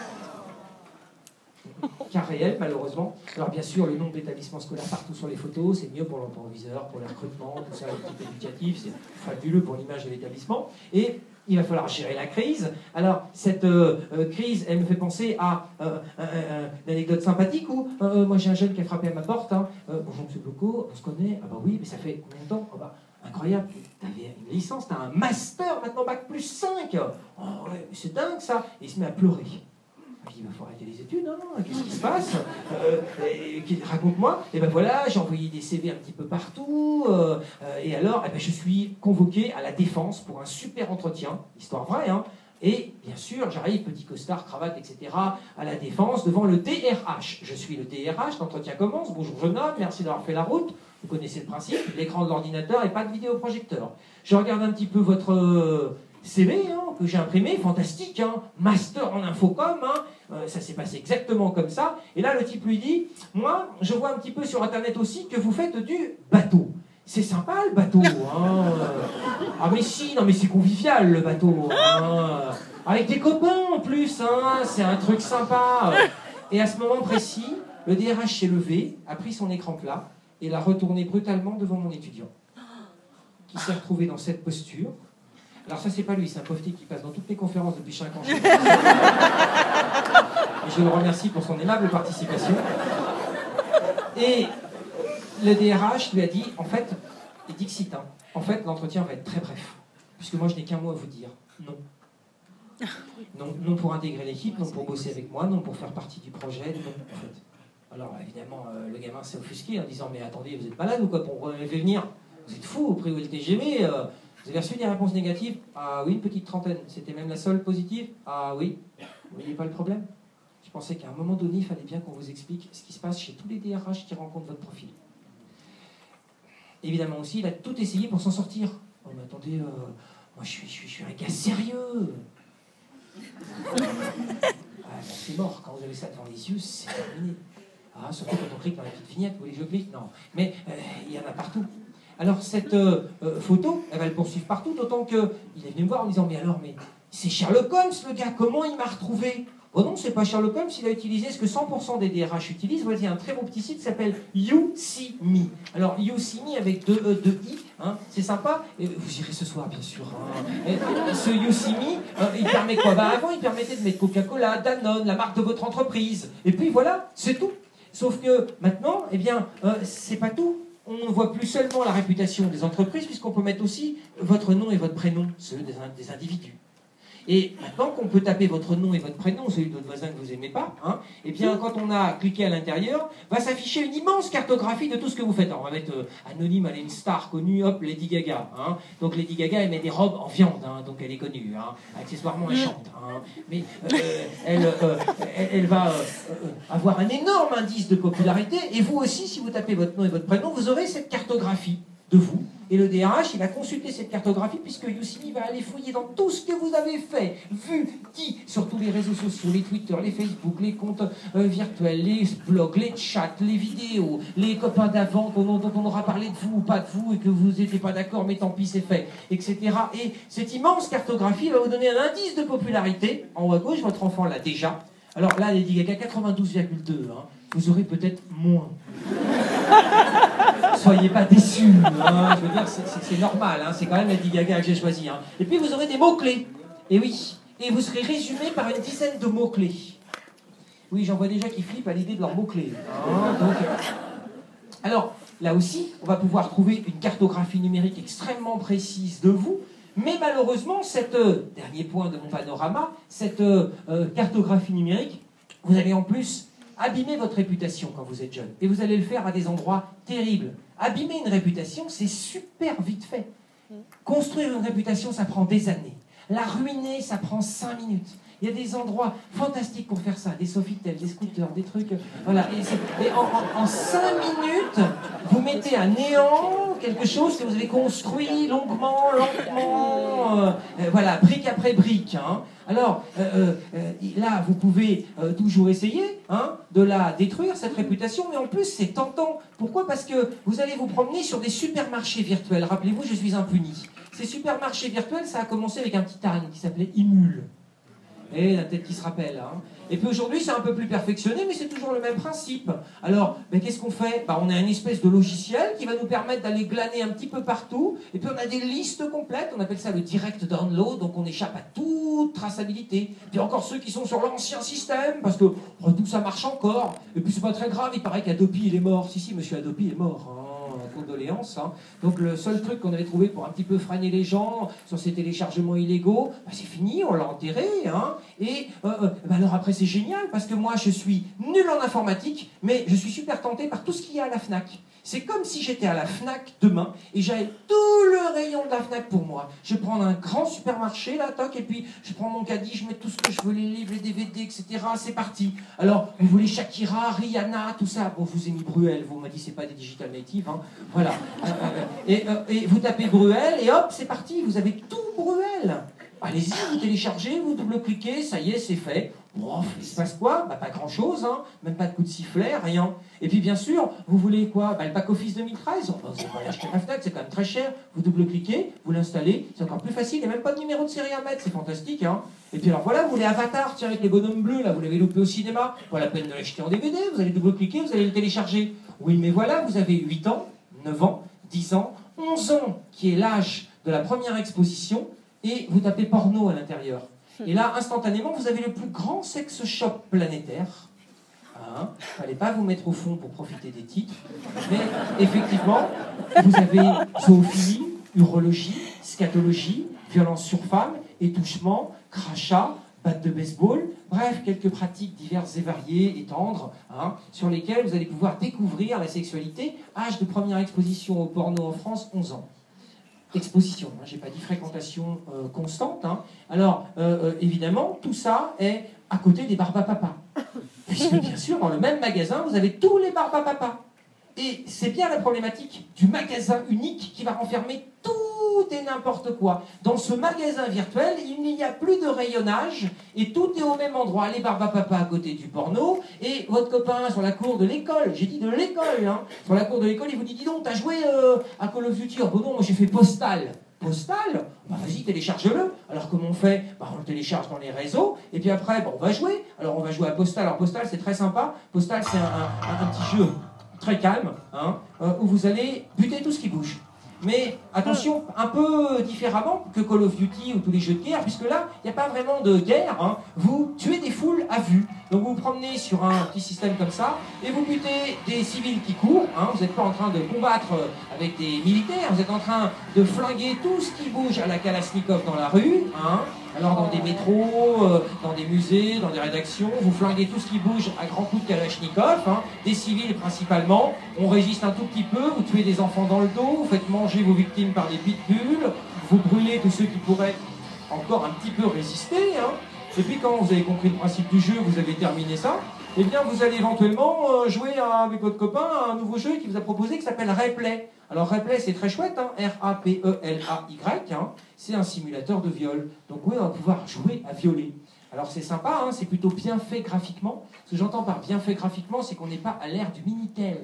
Cas réel, malheureusement. Alors bien sûr, le nom de l'établissement scolaire partout sur les photos, c'est mieux pour le proviseur, pour les recrutements, tout ça, l'équipe éducative, c'est fabuleux pour l'image de l'établissement. Et il va falloir gérer la crise. Alors, cette euh, euh, crise, elle me fait penser à euh, euh, euh, une anecdote sympathique où euh, moi j'ai un jeune qui a frappé à ma porte. Hein. Euh, Bonjour monsieur Bloco, on se connaît? Ah bah oui, mais ça fait combien de temps? Oh bah, incroyable, t'avais une licence, t'as un master maintenant, bac plus cinq. Oh ouais, c'est dingue ça. Et il se met à pleurer. Je dis, il faut arrêter les études, hein. Qu'est-ce qui se passe? euh, Raconte-moi. Et ben voilà, j'ai envoyé des C V un petit peu partout, euh, euh, et alors, eh ben, je suis convoqué à la Défense pour un super entretien, histoire vraie, hein. Et bien sûr, j'arrive, petit costard, cravate, et cetera, à la Défense, devant le D R H. Je suis le D R H, l'entretien commence, bonjour jeune homme, merci d'avoir fait la route. Vous connaissez le principe, l'écran de l'ordinateur et pas de vidéoprojecteur. Je regarde un petit peu votre... Euh, C V hein, que j'ai imprimé, fantastique, hein, master en infocom, hein, euh, ça s'est passé exactement comme ça. Et là, le type lui dit, moi, je vois un petit peu sur Internet aussi que vous faites du bateau. C'est sympa le bateau. Hein. Ah mais si, non mais c'est convivial le bateau. Hein. Avec des copains en plus, hein, c'est un truc sympa. Et à ce moment précis, le D R H s'est levé, a pris son écran plat et l'a retourné brutalement devant mon étudiant, qui s'est retrouvé dans cette posture. Alors ça, c'est pas lui, c'est un pauvre type qui passe dans toutes mes conférences depuis cinq ans. Et je le remercie pour son aimable participation. Et le D R H lui a dit, en fait, il dit que si, hein, en fait, l'entretien va être très bref. Puisque moi, je n'ai qu'un mot à vous dire, non. Non, non pour intégrer l'équipe, non pour bosser avec moi, non pour faire partie du projet, non, en fait. Alors, évidemment, euh, le gamin s'est offusqué en disant, mais attendez, vous êtes malade ou quoi pour vous m'avez fait venir? Vous êtes fou, au prix où est le T G V euh, Vous avez reçu des réponses négatives? Ah oui, une petite trentaine. C'était même la seule positive? Ah oui. Vous voyez pas le problème? Je pensais qu'à un moment donné, il fallait bien qu'on vous explique ce qui se passe chez tous les D R H qui rencontrent votre profil. Évidemment aussi, il a tout essayé pour s'en sortir. Oh mais attendez, euh, moi je suis, je, suis, je suis un gars sérieux. Ah, ben, c'est mort, quand vous avez ça devant les yeux, c'est terminé. Ah, surtout quand on clique dans la petite vignette, vous voulez que je clique? Non. Mais euh, il y en a partout. Alors cette euh, euh, photo, elle va le poursuivre partout, d'autant qu'il est venu me voir en disant, mais alors, mais c'est Sherlock Holmes le gars, comment il m'a retrouvé? Oh non, c'est pas Sherlock Holmes, il a utilisé ce que cent pour cent des D R H utilisent. Voici il y a un très beau petit site qui s'appelle You See Me. Alors You See Me avec deux E, deux I, hein, c'est sympa. Et vous irez ce soir, bien sûr. Hein. Et, et ce You See Me, euh, il permet quoi? Bah avant, il permettait de mettre Coca-Cola, Danone, la marque de votre entreprise. Et puis voilà, c'est tout. Sauf que maintenant, eh bien, euh, c'est pas tout. On ne voit plus seulement la réputation des entreprises, puisqu'on peut mettre aussi votre nom et votre prénom, ceux des, des individus. Et maintenant qu'on peut taper votre nom et votre prénom, celui de votre voisin que vous n'aimez pas, hein, et bien quand on a cliqué à l'intérieur, va s'afficher une immense cartographie de tout ce que vous faites. Alors on va mettre euh, anonyme, elle est une star connue, hop, Lady Gaga. Hein. Donc Lady Gaga, elle met des robes en viande, hein, donc elle est connue. Hein. Accessoirement, elle chante. Hein. Mais euh, elle, euh, elle, elle va euh, euh, avoir un énorme indice de popularité, et vous aussi, si vous tapez votre nom et votre prénom, vous aurez cette cartographie de vous. Et le D R H, il a consulté cette cartographie puisque YouSeeMe va aller fouiller dans tout ce que vous avez fait, vu, dit, sur tous les réseaux sociaux, les Twitter, les Facebook, les comptes euh, virtuels, les blogs, les chats, les vidéos, les copains d'avant dont, dont on aura parlé de vous ou pas de vous et que vous n'étiez pas d'accord, mais tant pis, c'est fait, et cetera. Et cette immense cartographie va vous donner un indice de popularité. En haut à gauche, votre enfant l'a déjà. Alors là, Lady Gaga, quatre-vingt-douze virgule deux, hein, vous aurez peut-être moins. Soyez pas déçus, hein, je veux dire, c'est normal, hein, c'est quand même Lady Gaga que j'ai choisi. Hein. Et puis vous aurez des mots-clés, et oui, et vous serez résumé par une dizaine de mots-clés. Oui, j'en vois déjà qui flippent à l'idée de leur mot-clé. Hein, donc... Alors, là aussi, on va pouvoir trouver une cartographie numérique extrêmement précise de vous, mais malheureusement, cette, euh, dernier point de mon panorama, cette euh, euh, cartographie numérique, vous allez en plus abîmer votre réputation quand vous êtes jeune. Et vous allez le faire à des endroits terribles. Abîmer une réputation, c'est super vite fait. Construire une réputation, ça prend des années. La ruiner, ça prend cinq minutes. Il y a des endroits fantastiques pour faire ça, des Sofitel, des scooters, des trucs... Voilà. Et, et en, en, en cinq minutes, vous mettez à néant quelque chose que vous avez construit longuement, lentement, euh, euh, voilà, brique après brique. Hein. Alors, euh, euh, là, vous pouvez euh, toujours essayer hein, de la détruire, cette réputation, mais en plus, c'est tentant. Pourquoi? Parce que vous allez vous promener sur des supermarchés virtuels. Rappelez-vous, je suis impuni. Ces supermarchés virtuels, ça a commencé avec un petit âne qui s'appelait Imul. Et la tête qui se rappelle. Hein. Et puis aujourd'hui, c'est un peu plus perfectionné, mais c'est toujours le même principe. Alors, ben, qu'est-ce qu'on fait? Ben, on a une espèce de logiciel qui va nous permettre d'aller glaner un petit peu partout. Et puis on a des listes complètes, on appelle ça le direct download, donc on échappe à toute traçabilité. Puis encore ceux qui sont sur l'ancien système, parce que oh, tout ça marche encore. Et puis c'est pas très grave, il paraît qu'Adopi il est mort. Si, si, monsieur Adopi est mort. Hein. Condoléances. Hein. Donc le seul truc qu'on avait trouvé pour un petit peu freiner les gens sur ces téléchargements illégaux, bah, c'est fini, on l'a enterré. Hein. Et euh, euh, bah, alors après c'est génial parce que moi je suis nul en informatique, mais je suis super tenté par tout ce qu'il y a à la FNAC. C'est comme si j'étais à la FNAC demain et j'avais tout le rayon de la FNAC pour moi. Je vais prendre un grand supermarché, là, toc, et puis je prends mon caddie, je mets tout ce que je veux, les livres, les D V D, et cetera. C'est parti. Alors, vous voulez Shakira, Rihanna, tout ça. Bon, je vous ai mis Bruel, vous m'avez dit c'est pas des digital natives. Hein. Voilà. Euh, euh, et, euh, et vous tapez Bruel et hop, c'est parti. Vous avez tout Bruel. Allez-y, vous téléchargez, vous double-cliquez, ça y est, c'est fait. Bon, il se passe quoi? Bah, pas grand-chose, hein. Même pas de coup de sifflet, rien. Et puis bien sûr, vous voulez quoi? Bah, le back-office deux mille treize, oh, vous n'allez pas l'acheter à la FNAC, c'est quand même très cher. Vous double-cliquez, vous l'installez, c'est encore plus facile, il n'y a même pas de numéro de série à mettre, c'est fantastique. Hein. Et puis alors voilà, vous voulez Avatar, tiens, avec les bonhommes bleus, là, vous l'avez loupé au cinéma, pas la peine de l'acheter en D V D, vous allez double-cliquer, vous allez le télécharger. Oui, mais voilà, vous avez huit ans, neuf ans, dix ans, onze ans, qui est l'âge de la première exposition, et vous tapez porno à l'intérieur. Et là, instantanément, vous avez le plus grand sex shop planétaire. Hein, fallait pas vous mettre au fond pour profiter des titres. Mais effectivement, vous avez zoophilie, urologie, scatologie, violence sur femme, étouchement, crachat, batte de baseball, bref, quelques pratiques diverses et variées et tendres, hein, sur lesquelles vous allez pouvoir découvrir la sexualité. Âge de première exposition au porno en France, onze ans. Exposition, hein, j'ai pas dit fréquentation euh, constante. Hein. Alors, euh, euh, évidemment, tout ça est à côté des barbes à papa. Puisque, bien sûr, dans le même magasin, vous avez tous les barbes à papa. Et c'est bien la problématique du magasin unique qui va renfermer tout et n'importe quoi. Dans ce magasin virtuel, il n'y a plus de rayonnage et tout est au même endroit. Les barbes à papa à côté du porno et votre copain sur la cour de l'école. J'ai dit de l'école, hein. Sur la cour de l'école, il vous dit, dis donc, t'as joué euh, à Call of Duty? Oh, bon non, moi j'ai fait Postal. Postal? Bah vas-y, télécharge-le. Alors comment on fait? Bah on le télécharge dans les réseaux, et puis après, bah, on va jouer. Alors on va jouer à Postal. Alors Postal, c'est très sympa. Postal, c'est un, un, un petit jeu très calme, hein, euh, où vous allez buter tout ce qui bouge. Mais attention, un peu différemment que Call of Duty ou tous les jeux de guerre, puisque là, il n'y a pas vraiment de guerre. Hein. Vous tuez des foules à vue. Donc vous vous promenez sur un petit système comme ça, et vous butez des civils qui courent. Hein. Vous n'êtes pas en train de combattre avec des militaires, vous êtes en train de flinguer tout ce qui bouge à la Kalachnikov dans la rue. Hein. Alors dans des métros, euh, dans des musées, dans des rédactions, vous flinguez tout ce qui bouge à grands coups de Kalachnikov, hein, des civils principalement, on résiste un tout petit peu, vous tuez des enfants dans le dos, vous faites manger vos victimes par des pitbulls, vous brûlez tous ceux qui pourraient encore un petit peu résister, hein. Et puis quand vous avez compris le principe du jeu, vous avez terminé ça, eh bien vous allez éventuellement euh, jouer avec votre copain à un nouveau jeu qui vous a proposé qui s'appelle Replay. Alors Replay, c'est très chouette, hein, R A P E L A Y, hein, c'est un simulateur de viol. Donc oui, on va pouvoir jouer à violer. Alors c'est sympa, hein, c'est plutôt bien fait graphiquement. Ce que j'entends par bien fait graphiquement, c'est qu'on n'est pas à l'ère du Minitel.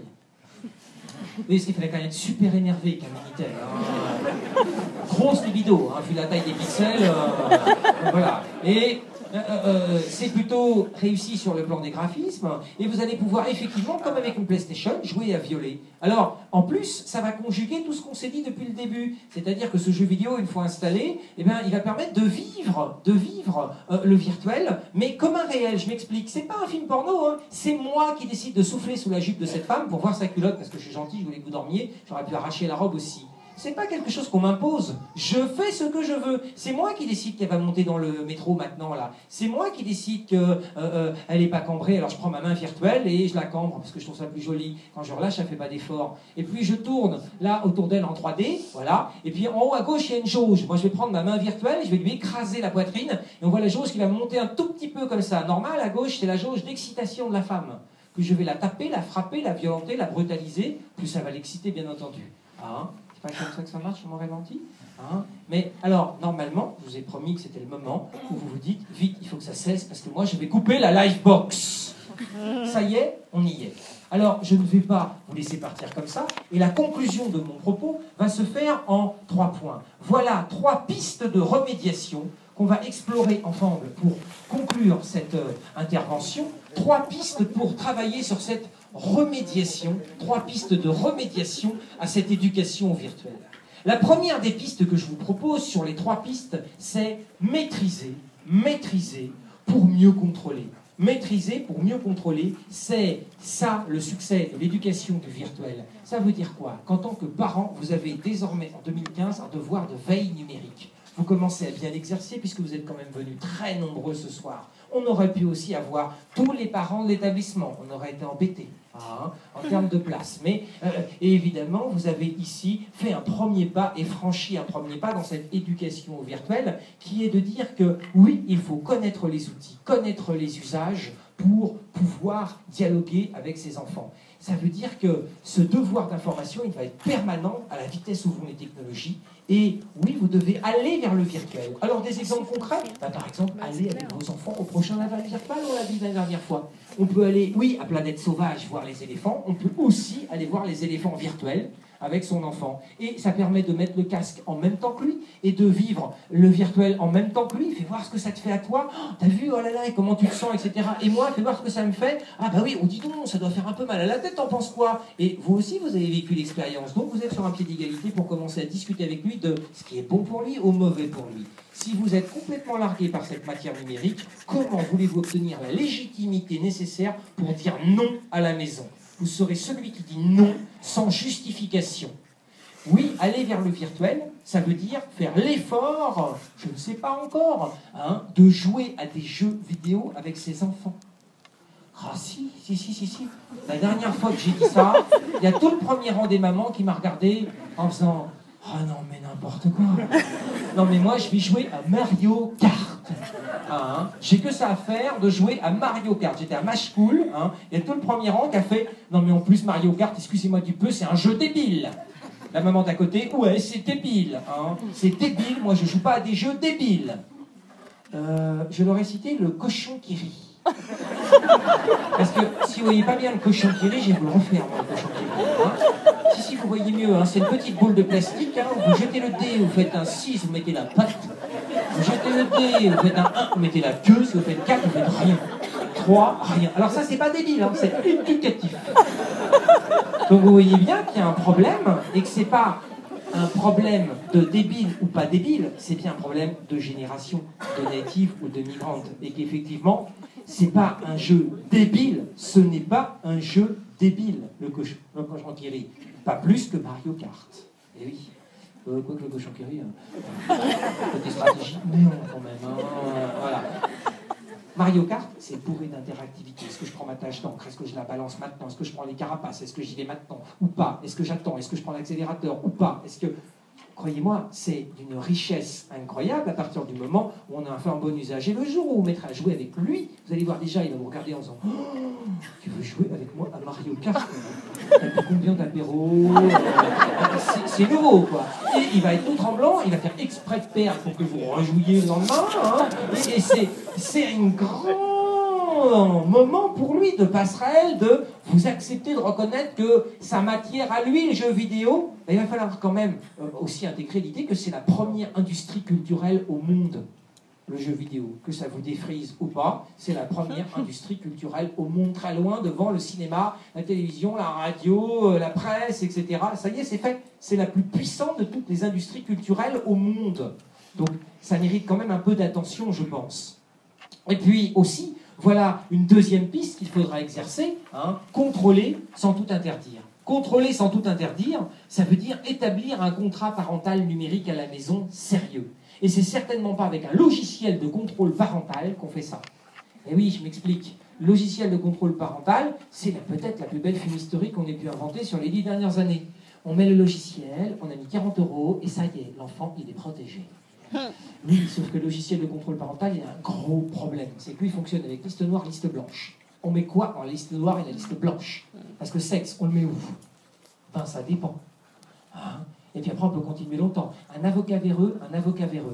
Vous voyez, ce qu'il fallait quand même être super énervé qu'un Minitel. Hein. Grosse libido, hein, vu la taille des pixels. Euh, voilà. Et euh, euh, c'est plutôt réussi sur le plan des graphismes, et vous allez pouvoir effectivement, comme avec une PlayStation, jouer à violer. Alors, en plus, ça va conjuguer tout ce qu'on s'est dit depuis le début, c'est-à-dire que ce jeu vidéo, une fois installé, eh bien, il va permettre de vivre, de vivre euh, le virtuel, mais comme un réel. Je m'explique, c'est pas un film porno, hein. C'est moi qui décide de souffler sous la jupe de cette femme pour voir sa culotte, parce que je suis gentil, je voulais que vous dormiez, j'aurais pu arracher la robe aussi. C'est pas quelque chose qu'on m'impose. Je fais ce que je veux. C'est moi qui décide qu'elle va monter dans le métro maintenant, là. C'est moi qui décide qu'elle euh, euh, n'est pas cambrée. Alors je prends ma main virtuelle et je la cambre parce que je trouve ça plus joli. Quand je relâche, elle fait pas d'effort. Et puis je tourne là autour d'elle en trois D, voilà. Et puis en haut à gauche, il y a une jauge. Moi, je vais prendre ma main virtuelle et je vais lui écraser la poitrine. Et on voit la jauge qui va monter un tout petit peu comme ça. Normal, à gauche, c'est la jauge d'excitation de la femme. Que je vais la taper, la frapper, la violenter, la brutaliser. Plus ça va l'exciter, bien entendu. Hein? Pas comme ça que ça marche, je m'en ralenti. Hein. Mais alors, normalement, je vous ai promis que c'était le moment où vous vous dites, vite, il faut que ça cesse, parce que moi, je vais couper la livebox. Ça y est, on y est. Alors, je ne vais pas vous laisser partir comme ça, et la conclusion de mon propos va se faire en trois points. Voilà trois pistes de remédiation qu'on va explorer ensemble pour conclure cette euh, intervention. Trois pistes pour travailler sur cette remédiation, trois pistes de remédiation à cette éducation virtuelle. La première des pistes que je vous propose sur les trois pistes, c'est maîtriser, maîtriser pour mieux contrôler. Maîtriser pour mieux contrôler, c'est ça le succès de l'éducation du virtuel. Ça veut dire quoi? Qu'en tant que parent, vous avez désormais en deux mille quinze un devoir de veille numérique. Vous commencez à bien l'exercer puisque vous êtes quand même venus très nombreux ce soir. On aurait pu aussi avoir tous les parents de l'établissement. On aurait été embêtés hein, en termes de place. Mais euh, et évidemment, vous avez ici fait un premier pas et franchi un premier pas dans cette éducation virtuelle qui est de dire que oui, il faut connaître les outils, connaître les usages pour pouvoir dialoguer avec ses enfants. Ça veut dire que ce devoir d'information, il va être permanent à la vitesse où vont les technologies. Et oui, vous devez aller vers le virtuel. Alors, des exemples concrets bah, par exemple, aller avec vos enfants au prochain Naval Virtual, on l'a dit la dernière fois. On peut aller, oui, à Planète Sauvage voir les éléphants. On peut aussi aller voir les éléphants virtuels avec son enfant. Et ça permet de mettre le casque en même temps que lui et de vivre le virtuel en même temps que lui. Fais voir ce que ça te fait à toi. Oh, t'as vu, oh là là, et comment tu te sens, et cetera. Et moi, fais voir ce que ça me fait. Ah bah oui, on dit donc, ça doit faire un peu mal à la tête, t'en penses quoi? Et vous aussi, vous avez vécu l'expérience. Donc vous êtes sur un pied d'égalité pour commencer à discuter avec lui de ce qui est bon pour lui ou mauvais pour lui. Si vous êtes complètement largué par cette matière numérique, comment voulez-vous obtenir la légitimité nécessaire pour dire non à la maison? Vous serez celui qui dit non sans justification. Oui, aller vers le virtuel, ça veut dire faire l'effort, je ne sais pas encore, hein, de jouer à des jeux vidéo avec ses enfants. Ah si, si, si, si, si. La dernière fois que j'ai dit ça, il y a tout le premier rang des mamans qui m'a regardé en faisant « Ah non, mais n'importe quoi. Non, mais moi, je vais jouer à Mario Kart. Hein, j'ai que ça à faire de jouer à Mario Kart. J'étais à Match School, hein, il y a tout le premier rang qui a fait « Non, mais en plus, Mario Kart, excusez-moi du peu, c'est un jeu débile. » La maman d'à côté, ouais, c'est débile. Hein. C'est débile, moi, je joue pas à des jeux débiles. Euh, je leur ai cité le cochon qui rit. Parce que si vous voyez pas bien le cochon qui rit, je vais vous le refaire, moi, le cochon qui rit. Hein. Si, si, vous voyez mieux, hein, c'est une petite boule de plastique, hein, vous jetez le dé, vous faites un six, vous mettez la patte. Vous jetez le dé, vous faites un un, vous mettez la queue, si vous faites quatre, vous faites rien. trois, rien. Alors ça, c'est pas débile, hein, c'est éducatif. Donc vous voyez bien qu'il y a un problème, et que c'est pas un problème de débile ou pas débile, c'est bien un problème de génération, de native ou de migrante. Et qu'effectivement, c'est pas un jeu débile, ce n'est pas un jeu débile, le cochon, le cochon qui rit. Pas plus que Mario Kart. Et oui. Euh, quoi que le cochon qui rit, hein. Côté stratégie, mais non quand même. Hein. Voilà. Mario Kart, c'est bourré d'interactivité. Est-ce que je prends ma tâche d'encre? Est-ce que je la balance maintenant? Est-ce que je prends les carapaces? Est-ce que j'y vais maintenant ou pas? Est-ce que j'attends? Est-ce que je prends l'accélérateur ou pas? Est-ce que... Croyez-moi, c'est d'une richesse incroyable à partir du moment où on a fait un bon usage. Et le jour où vous mettrez à jouer avec lui, vous allez voir déjà, il va vous regarder en disant oh, « Tu veux jouer avec moi à Mario Kart? T'as pris combien d'apéros? C'est nouveau, quoi. » Et il va être tout tremblant, il va faire exprès de perdre pour que vous rejouiez le lendemain. Hein. Et, et c'est un grand moment pour lui de passerelle, de vous accepter de reconnaître que sa matière à lui, les jeux vidéo, il va falloir quand même aussi intégrer l'idée que c'est la première industrie culturelle au monde. le jeu vidéo. Que ça vous défrise ou pas, c'est la première industrie culturelle au monde, très loin devant le cinéma, la télévision, la radio, la presse, et cetera. Ça y est, c'est fait. C'est la plus puissante de toutes les industries culturelles au monde. Donc, ça mérite quand même un peu d'attention, je pense. Et puis aussi, voilà une deuxième piste qu'il faudra exercer, hein, contrôler sans tout interdire. Contrôler sans tout interdire, ça veut dire établir un contrat parental numérique à la maison sérieux. Et c'est certainement pas avec un logiciel de contrôle parental qu'on fait ça. Et oui, je m'explique. Le logiciel de contrôle parental, c'est peut-être la plus belle fumisterie qu'on ait pu inventer sur les dix dernières années. On met le logiciel, on a mis quarante euros, et ça y est, l'enfant, il est protégé. Oui, sauf que le logiciel de contrôle parental, il y a un gros problème. C'est que lui, il fonctionne avec liste noire, liste blanche. On met quoi en liste noire et la liste blanche? Parce que sexe, on le met où? Ben, ça dépend. Hein? Et puis après, on peut continuer longtemps. Un avocat véreux, un avocat véreux.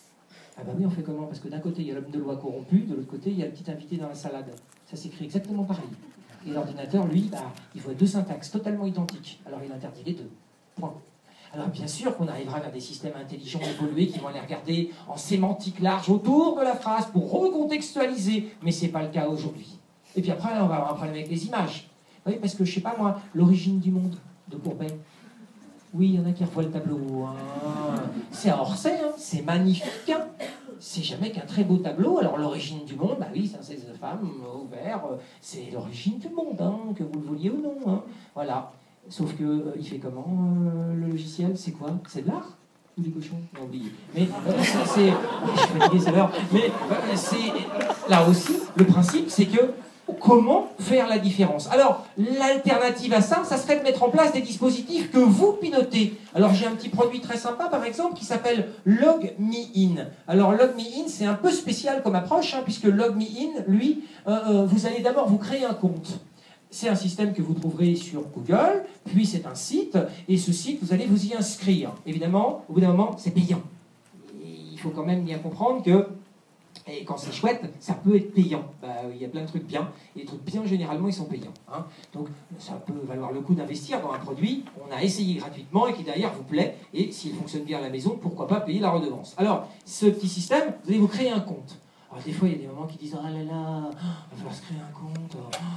Ah ben oui, on fait comment? Parce que d'un côté, il y a l'homme de loi corrompu, de l'autre côté, il y a le petit invité dans la salade. Ça s'écrit exactement pareil. Et l'ordinateur, lui, bah, il voit deux syntaxes totalement identiques. Alors il interdit les deux. Point. Alors bien sûr qu'on arrivera vers des systèmes intelligents évolués qui vont aller regarder en sémantique large autour de la phrase pour recontextualiser, mais ce n'est pas le cas aujourd'hui. Et puis après, on va avoir un problème avec les images. Oui, parce que, je sais pas moi, l'origine du monde de Courbet. Oui, il y en a qui revoient le tableau. Hein. C'est à Orsay, hein. C'est magnifique. Hein. C'est jamais qu'un très beau tableau. Alors l'origine du monde, bah oui, c'est un seize de femmes ouvert. C'est l'origine du monde, hein, que vous le vouliez ou non. Hein. Voilà. Sauf que, euh, il fait comment, euh, le logiciel? C'est quoi? C'est de l'art? Ou des cochons? On a oublié. Mais euh, c'est... Je suis fatigué, c'est l'heure. Mais euh, c'est... Là aussi, le principe, c'est que comment faire la différence? Alors, l'alternative à ça, ça serait de mettre en place des dispositifs que vous pilotez. Alors, j'ai un petit produit très sympa, par exemple, qui s'appelle LogMeIn. Alors, LogMeIn, c'est un peu spécial comme approche, hein, puisque LogMeIn, lui, euh, euh, vous allez d'abord vous créer un compte. C'est un système que vous trouverez sur Google, puis c'est un site, et ce site, vous allez vous y inscrire. Évidemment, au bout d'un moment, c'est payant. Et il faut quand même bien comprendre que, et quand c'est chouette, ça peut être payant. Bah, il y a plein de trucs bien, et les trucs bien, généralement, ils sont payants. Hein. Donc, ça peut valoir le coup d'investir dans un produit qu'on a essayé gratuitement et qui, derrière, vous plaît, et s'il fonctionne bien à la maison, pourquoi pas payer la redevance. Alors, ce petit système, vous allez vous créer un compte. Alors, des fois, il y a des moments qui disent « Ah là là, il va falloir se créer un compte.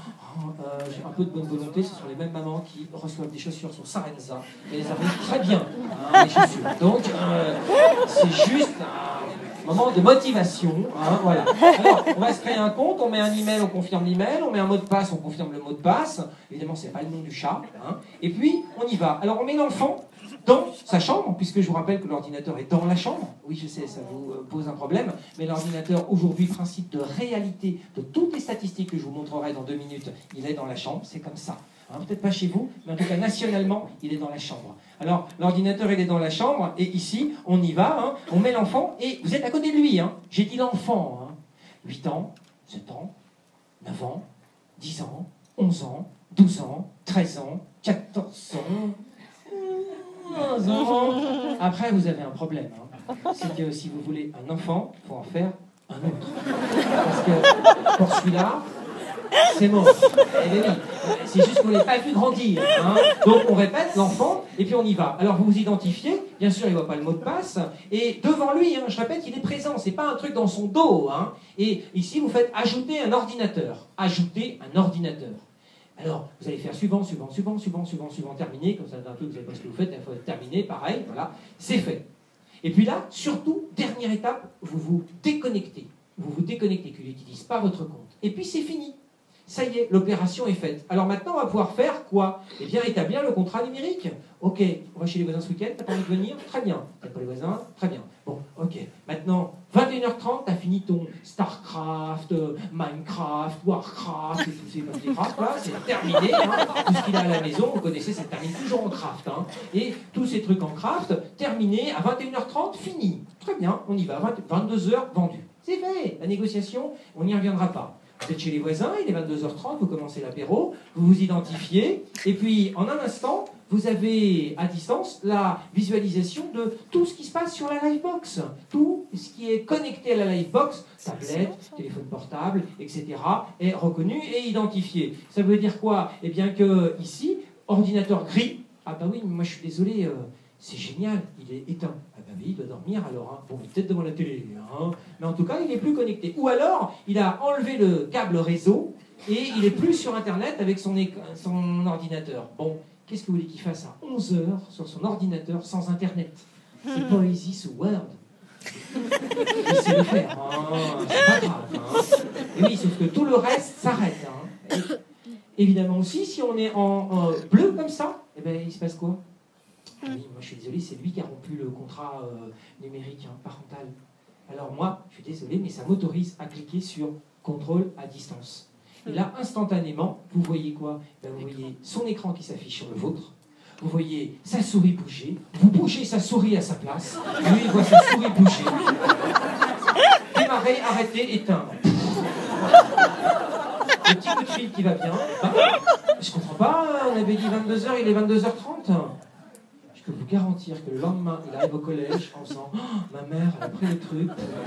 Oh, euh, j'ai un peu de bonne volonté. » Ce sont les mêmes mamans qui reçoivent des chaussures sur Sarenza. Et elles arrivent très bien, hein, les chaussures. Donc, euh, c'est juste un moment de motivation. Hein, voilà. Alors, on va se créer un compte, on met un email, on confirme l'email, on met un mot de passe, on confirme le mot de passe. Évidemment, c'est pas le nom du chat. Hein, et puis, on y va. Alors, on met l'enfant dans sa chambre, puisque je vous rappelle que l'ordinateur est dans la chambre. Oui, je sais, ça vous pose un problème, mais l'ordinateur, aujourd'hui, principe de réalité de toutes les statistiques que je vous montrerai dans deux minutes, il est dans la chambre, c'est comme ça. Hein, peut-être pas chez vous, mais en tout cas, nationalement, il est dans la chambre. Alors, l'ordinateur, il est dans la chambre, et ici, on y va, hein, on met l'enfant, et vous êtes à côté de lui. Hein. J'ai dit l'enfant. Hein. huit ans, sept ans, neuf ans, dix ans, onze ans, douze ans, treize ans, quatorze ans... Après, vous avez un problème. Hein. C'est que si vous voulez un enfant, il faut en faire un autre. Parce que pour celui-là, c'est mort. C'est juste qu'on ne l'a pas vu grandir. Hein. Donc on répète l'enfant, et puis on y va. Alors vous vous identifiez, bien sûr il ne voit pas le mot de passe, et devant lui, hein, je répète, il est présent, c'est pas un truc dans son dos. Hein. Et ici vous faites ajouter un ordinateur. Ajouter un ordinateur. Alors, vous allez faire suivant, suivant, suivant, suivant, suivant, suivant, terminé, comme ça d'un coup vous savez pas ce que vous faites, il faut terminer, pareil, voilà, c'est fait. Et puis là, surtout, dernière étape, vous vous déconnectez. Vous vous déconnectez, qu'il n'utilise pas votre compte. Et puis c'est fini. Ça y est, l'opération est faite. Alors maintenant, on va pouvoir faire quoi? Eh bien, établir le contrat numérique. Ok, on va chez les voisins ce week-end, t'as pas envie de venir? Très bien. T'as pas les voisins? Très bien. Bon, ok. Maintenant, vingt et une heures trente, t'as fini ton StarCraft, Minecraft, Warcraft, et tous ces petits crafts, là, c'est terminé. Hein. Tout ce qu'il a à la maison, vous connaissez, ça termine toujours en craft. Hein. Et tous ces trucs en craft, terminés à vingt et une heures trente, fini. Très bien, on y va. vingt-deux heures, vendu. C'est fait. La négociation, on n'y reviendra pas. Vous êtes chez les voisins, il est vingt-deux heures trente, vous commencez l'apéro, vous vous identifiez, et puis en un instant, vous avez à distance la visualisation de tout ce qui se passe sur la Livebox. Tout ce qui est connecté à la Livebox, tablette, téléphone portable, et cetera, est reconnu et identifié. Ça veut dire quoi? Eh bien que ici, ordinateur gris, ah bah oui, moi je suis désolé, euh, c'est génial, il est éteint. Ah ben oui, il doit dormir alors. Hein. Bon, il est peut-être devant la télé, hein. Mais en tout cas, il n'est plus connecté. Ou alors, il a enlevé le câble réseau et il n'est plus sur Internet avec son, son ordinateur. Bon, qu'est-ce que vous voulez qu'il fasse à onze heures sur son ordinateur sans Internet? C'est poésie sous Word. Il sait le faire, hein. C'est pas grave. Hein. Et oui, sauf que tout le reste s'arrête. Hein. Évidemment aussi, si on est en, en bleu comme ça, eh ben, il se passe quoi? Oui, moi je suis désolé, c'est lui qui a rompu le contrat euh, numérique hein, parental. Alors moi, je suis désolé, mais ça m'autorise à cliquer sur contrôle à distance. Et là, instantanément, vous voyez quoi? Ben, vous voyez son écran qui s'affiche sur le vôtre, vous voyez sa souris bouger, vous bougez sa souris à sa place, lui il voit sa souris bouger. Démarrer, arrêter, éteindre. Le petit coup de fil qui va bien. Ben, je comprends pas, on avait dit vingt-deux heures, il est vingt-deux heures trente. Je peux vous garantir que le lendemain, il arrive au collège en disant oh, ma mère, elle a pris le truc.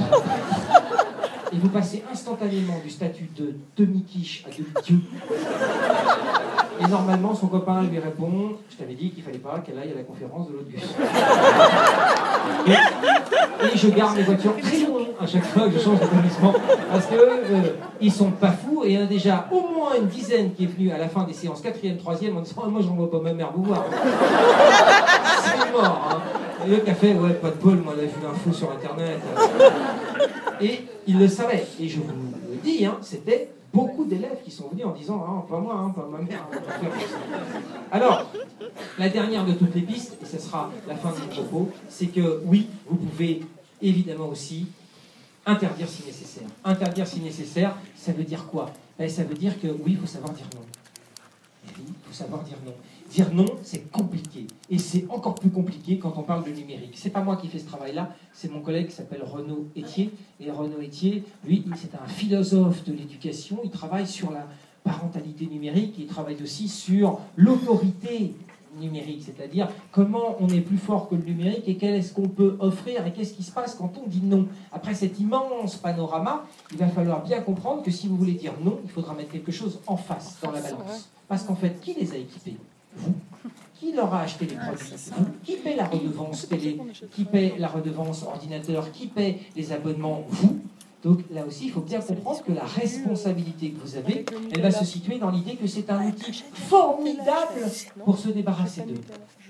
Et vous passez instantanément du statut de demi-quiche à demi-dieu. Et normalement, son copain lui répond je t'avais dit qu'il fallait pas qu'elle aille à la conférence de l'autre bus. Et, et je garde mes voitures très longues à chaque fois que je change d'établissement. Parce qu'ils euh, sont pas fous. Et il y en a déjà au moins une dizaine qui est venue à la fin des séances quatrième, troisième en disant oh, moi, j'en vois pas ma mère vous voir. C'est mort. Hein. Et le café, ouais, pas de bol, moi, j'ai vu l'info sur Internet. Et il le savait. Et je vous le dis, hein, c'était beaucoup d'élèves qui sont venus en disant ah, pas moi, hein, pas ma mère. Hein, alors, la dernière de toutes les pistes, et ce sera la fin de mon propos, c'est que oui, vous pouvez évidemment aussi interdire si nécessaire. Interdire si nécessaire, ça veut dire quoi? Ben, ça veut dire que oui, il faut savoir dire non. Oui, il faut savoir dire non. Dire non, c'est compliqué. Et c'est encore plus compliqué quand on parle de numérique. C'est pas moi qui fais ce travail-là, c'est mon collègue qui s'appelle Renaud Etier. Et Renaud Etier, lui, c'est un philosophe de l'éducation. Il travaille sur la parentalité numérique. Il travaille aussi sur l'autorité numérique, c'est-à-dire comment on est plus fort que le numérique et qu'est-ce qu'on peut offrir et qu'est-ce qui se passe quand on dit non. Après cet immense panorama, il va falloir bien comprendre que si vous voulez dire non, il faudra mettre quelque chose en face, dans la balance. Parce qu'en fait, qui les a équipés? Vous. Qui leur a acheté les produits? Vous. Qui paie la redevance télé? Qui paie la redevance ordinateur? Qui paie les abonnements? Vous. Donc là aussi, il faut bien comprendre que la responsabilité que vous avez, elle va se situer dans l'idée que c'est un outil formidable pour se débarrasser d'eux.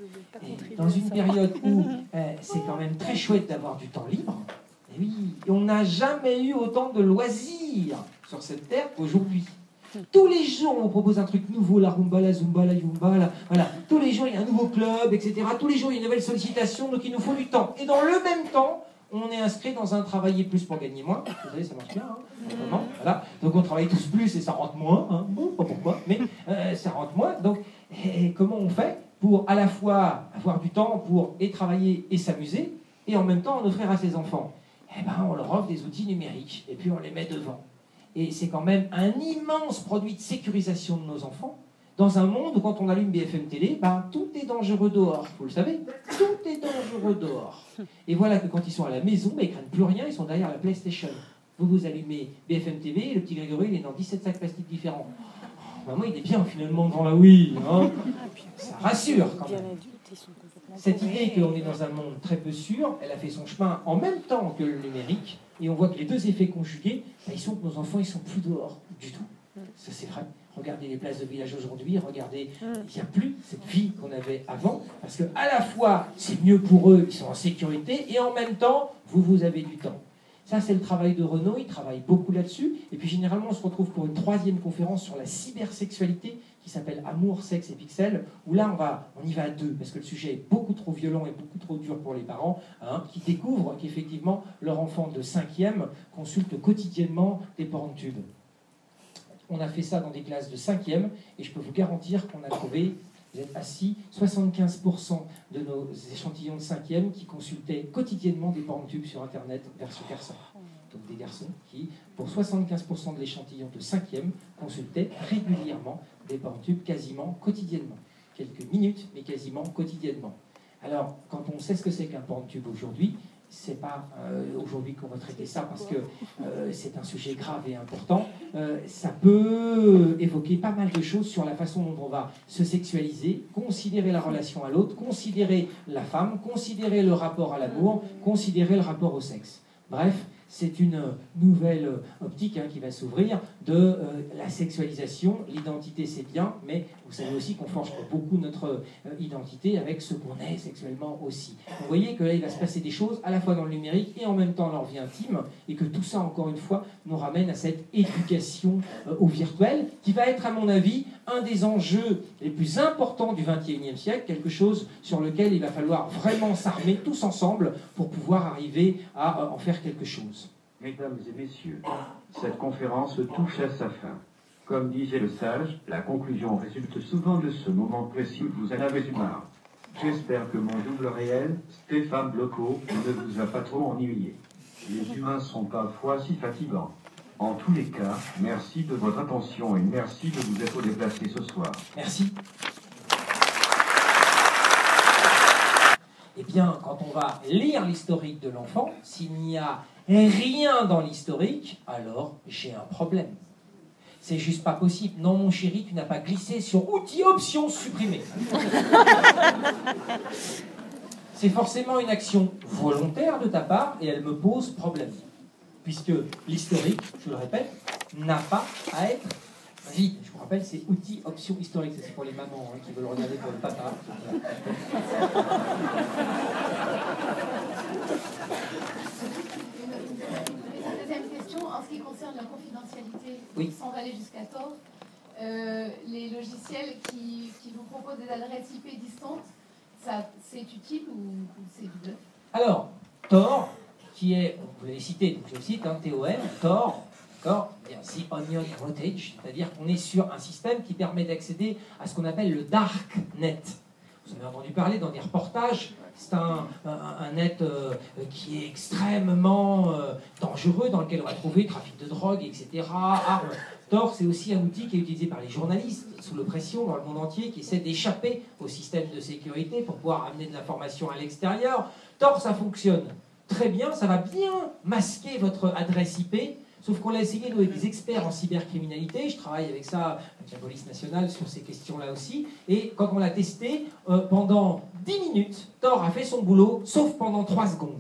Et dans une période où euh, c'est quand même très chouette d'avoir du temps libre, et oui, on n'a jamais eu autant de loisirs sur cette terre qu'aujourd'hui. Tous les jours, on vous propose un truc nouveau, la rumba, la zumba, la yumba, la... voilà. Tous les jours, il y a un nouveau club, et cetera. Tous les jours, il y a une nouvelle sollicitation, donc il nous faut du temps. Et dans le même temps, on est inscrit dans un travailler plus pour gagner moins. Vous savez, ça marche bien, hein, vraiment, voilà. Donc on travaille tous plus et ça rentre moins. Hein. Bon, pas pourquoi, mais euh, ça rentre moins. Donc, et comment on fait pour à la fois avoir du temps pour et travailler et s'amuser, et en même temps en offrir à ses enfants? Eh ben, on leur offre des outils numériques, et puis on les met devant. Et c'est quand même un immense produit de sécurisation de nos enfants, dans un monde où quand on allume B F M Télé, ben, tout est dangereux dehors, vous le savez, tout est dangereux dehors. Et voilà que quand ils sont à la maison, ben, ils ne craignent plus rien, ils sont derrière la PlayStation. Vous vous allumez B F M T V, et le petit Grégory, il est dans dix-sept sacs plastiques différents. Ben, moi, il est bien finalement devant la Wii, hein. Ça rassure quand même. Cette idée qu'on est dans un monde très peu sûr, elle a fait son chemin en même temps que le numérique, et on voit que les deux effets conjugués, ben, ils sont que nos enfants, ils sont plus dehors du tout. Ça, c'est vrai. Regardez les places de village aujourd'hui, regardez, il n'y a plus cette vie qu'on avait avant, parce que à la fois, c'est mieux pour eux, ils sont en sécurité, et en même temps, vous, vous avez du temps. Ça, c'est le travail de Renaud, il travaille beaucoup là-dessus, et puis généralement, on se retrouve pour une troisième conférence sur la cybersexualité, qui s'appelle Amour, sexe et pixels, où là, on, va, on y va à deux, parce que le sujet est beaucoup trop violent et beaucoup trop dur pour les parents, hein, qui découvrent qu'effectivement, leur enfant de cinquième consulte quotidiennement des porn tubes. On a fait ça dans des classes de cinquième, et je peux vous garantir qu'on a trouvé, vous êtes assis, soixante-quinze pour cent de nos échantillons de cinquième qui consultaient quotidiennement des porn-tubes sur Internet versus garçons. Donc des garçons qui, pour soixante-quinze pour cent de l'échantillon de cinquième, consultaient régulièrement des porn-tubes quasiment quotidiennement. Quelques minutes, mais quasiment quotidiennement. Alors, quand on sait ce que c'est qu'un porn-tube aujourd'hui, c'est pas euh, aujourd'hui qu'on va traiter ça parce que euh, c'est un sujet grave et important. Euh, ça peut évoquer pas mal de choses sur la façon dont on va se sexualiser, considérer la relation à l'autre, considérer la femme, considérer le rapport à l'amour, considérer le rapport au sexe. Bref, c'est une nouvelle optique hein, qui va s'ouvrir de euh, la sexualisation. L'identité, c'est bien, mais vous savez aussi qu'on forge beaucoup notre euh, identité avec ce qu'on est sexuellement aussi. Vous voyez que là, il va se passer des choses à la fois dans le numérique et en même temps dans leur vie intime, et que tout ça, encore une fois, nous ramène à cette éducation euh, au virtuel, qui va être, à mon avis, un des enjeux les plus importants du vingt et unième siècle, quelque chose sur lequel il va falloir vraiment s'armer tous ensemble pour pouvoir arriver à euh, en faire quelque chose. Mesdames et messieurs, cette conférence touche à sa fin. Comme disait le sage, la conclusion résulte souvent de ce moment précis où vous en avez eu marre. J'espère que mon double réel, Stéphane Bloco, ne vous a pas trop ennuyé. Les humains sont parfois si fatigants. En tous les cas, merci de votre attention et merci de vous être déplacés ce soir. Merci. Eh bien, quand on va lire l'historique de l'enfant, s'il n'y a rien dans l'historique, alors j'ai un problème. C'est juste pas possible. Non, mon chéri, tu n'as pas glissé sur outils options supprimés. C'est forcément une action volontaire de ta part et elle me pose problème. Puisque l'historique, je le répète, n'a pas à être vide. Je vous rappelle, c'est outils options historiques. C'est pour les mamans hein, qui veulent regarder pour le papa. Deuxième question, en ce qui concerne la confidentialité, oui. Sans aller jusqu'à Tor, euh, les logiciels qui, qui vous proposent des adresses I P distantes, ça, c'est utile ou, ou c'est du bluff? Alors, Tor, qui est, vous l'avez cité, donc je le cite, hein, T O M, Tor, d'accord, The Onion Routage, c'est-à-dire qu'on est sur un système qui permet d'accéder à ce qu'on appelle le dark net. Vous avez entendu parler dans des reportages, c'est un, un, un net euh, qui est extrêmement euh, dangereux, dans lequel on va trouver trafic de drogue, et cetera, armes. Tor, c'est aussi un outil qui est utilisé par les journalistes, sous l'oppression dans le monde entier, qui essaient d'échapper au système de sécurité pour pouvoir amener de l'information à l'extérieur. Tor, ça fonctionne très bien, ça va bien masquer votre adresse I P, sauf qu'on l'a essayé, nous, avec des experts en cybercriminalité. Je travaille avec ça, avec la police nationale, sur ces questions-là aussi. Et quand on l'a testé, euh, pendant dix minutes, Tor a fait son boulot, sauf pendant trois secondes.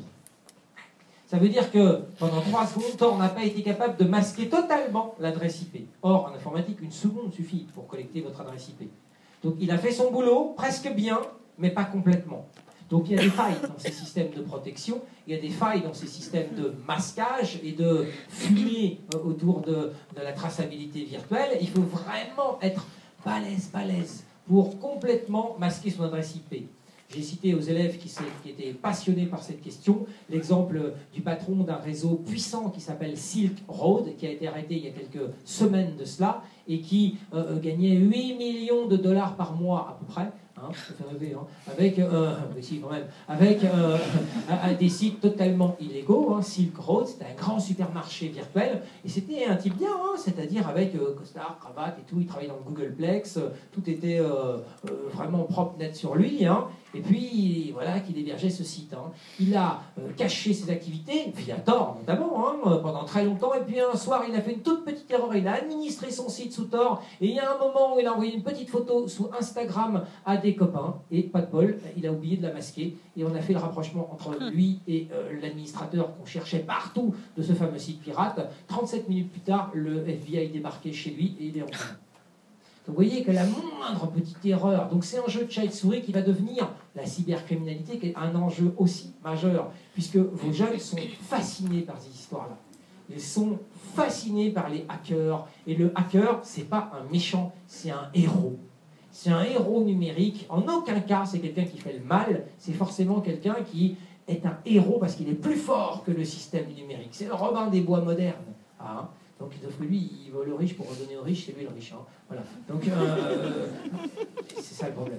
Ça veut dire que pendant trois secondes, Tor n'a pas été capable de masquer totalement l'adresse I P. Or, en informatique, une seconde suffit pour collecter votre adresse I P. Donc il a fait son boulot, presque bien, mais pas complètement. Donc il y a des failles dans ces systèmes de protection, il y a des failles dans ces systèmes de masquage et de fumée autour de, de la traçabilité virtuelle. Il faut vraiment être balèze, balèze pour complètement masquer son adresse I P. J'ai cité aux élèves qui, qui étaient passionnés par cette question l'exemple du patron d'un réseau puissant qui s'appelle Silk Road, qui a été arrêté il y a quelques semaines de cela, et qui euh, gagnait huit millions de dollars par mois à peu près. Hein, ça fait rêver, hein, avec, euh, ici quand même, avec euh, à, à des sites totalement illégaux. Hein, Silk Road, c'était un grand supermarché virtuel, et c'était un type bien, hein, c'est-à-dire avec euh, costard, cravate et tout, il travaillait dans le Googleplex, euh, tout était euh, euh, vraiment propre, net sur lui, hein, et puis voilà qu'il hébergeait ce site. Hein. Il a euh, caché ses activités, via Tor notamment, hein, pendant très longtemps, et puis un soir il a fait une toute petite erreur, il a administré son site sous Tor, et il y a un moment où il a envoyé une petite photo sous Instagram à des copains, et pas de bol, il a oublié de la masquer, et on a fait le rapprochement entre lui et euh, l'administrateur qu'on cherchait partout de ce fameux site pirate. trente-sept minutes plus tard, le F B I débarquait chez lui et il est rentré. Donc vous voyez que la moindre petite erreur, donc c'est un jeu de chat et de souris qui va devenir la cybercriminalité, qui est un enjeu aussi majeur, puisque vos jeunes sont fascinés par ces histoires-là. Ils sont fascinés par les hackers, et le hacker, c'est pas un méchant, c'est un héros. C'est un héros numérique. En aucun cas, c'est quelqu'un qui fait le mal. C'est forcément quelqu'un qui est un héros parce qu'il est plus fort que le système numérique. C'est le Robin des Bois moderne. Ah, hein. Donc, lui, il vole le riche pour redonner aux riches, c'est lui le riche. Hein. Voilà. Donc, euh, c'est ça le problème.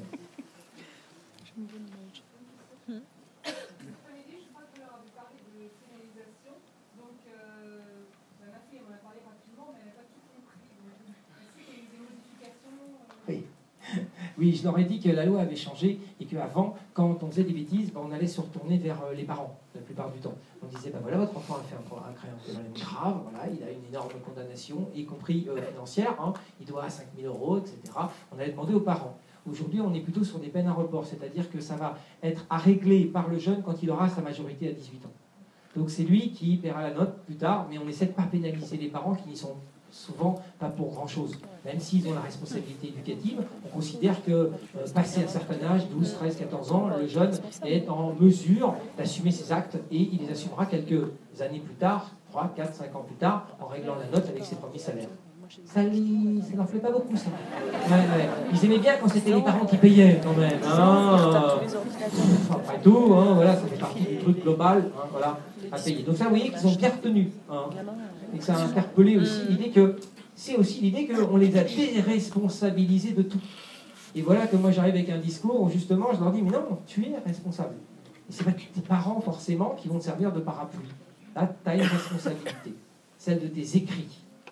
Oui. Oui, je leur ai dit que la loi avait changé et qu'avant, quand on faisait des bêtises, ben, on allait se retourner vers euh, les parents. plupart du temps. On disait, ben voilà, votre enfant a fait un, un, créé un problème grave, voilà, il a une énorme condamnation, y compris euh, financière, hein, il doit cinq mille euros, et cetera. On allait demander aux parents. Aujourd'hui, on est plutôt sur des peines à report, c'est-à-dire que ça va être à régler par le jeune quand il aura sa majorité à dix-huit ans. Donc c'est lui qui paiera la note plus tard, mais on essaie de ne pas pénaliser les parents qui n'y sont souvent pas pour grand-chose. Même s'ils ont la responsabilité éducative, on considère que, euh, passé un certain âge, douze, treize, quatorze ans, le jeune est en mesure d'assumer ses actes et il les assumera quelques années plus tard, trois, quatre, cinq ans plus tard, en réglant la note avec ses premiers salaires. Ça ne leur plaît pas beaucoup, ça. Ouais, ouais. Ils aimaient bien quand c'était les parents qui payaient, quand même. Hein. Après tout, hein, voilà, ça fait partie du truc global, hein, voilà, à payer. Donc ça, vous voyez qu'ils ont bien retenu. Hein. Et que ça a interpellé aussi l'idée que... C'est aussi l'idée qu'on les a déresponsabilisés de tout. Et voilà que moi, j'arrive avec un discours où, justement, je leur dis, mais non, tu es responsable. Et c'est pas tes parents, forcément, qui vont te servir de parapluie. Là, tu as une responsabilité. Celle de tes écrits.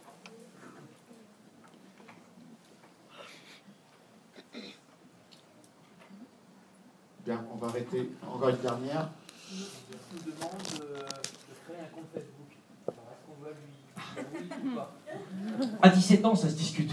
Bien, on va arrêter. Encore une dernière. Il nous demande de, de créer un compte Facebook. Alors, est-ce qu'on doit lui dire oui ou pas? À dix-sept ans, ça se discute.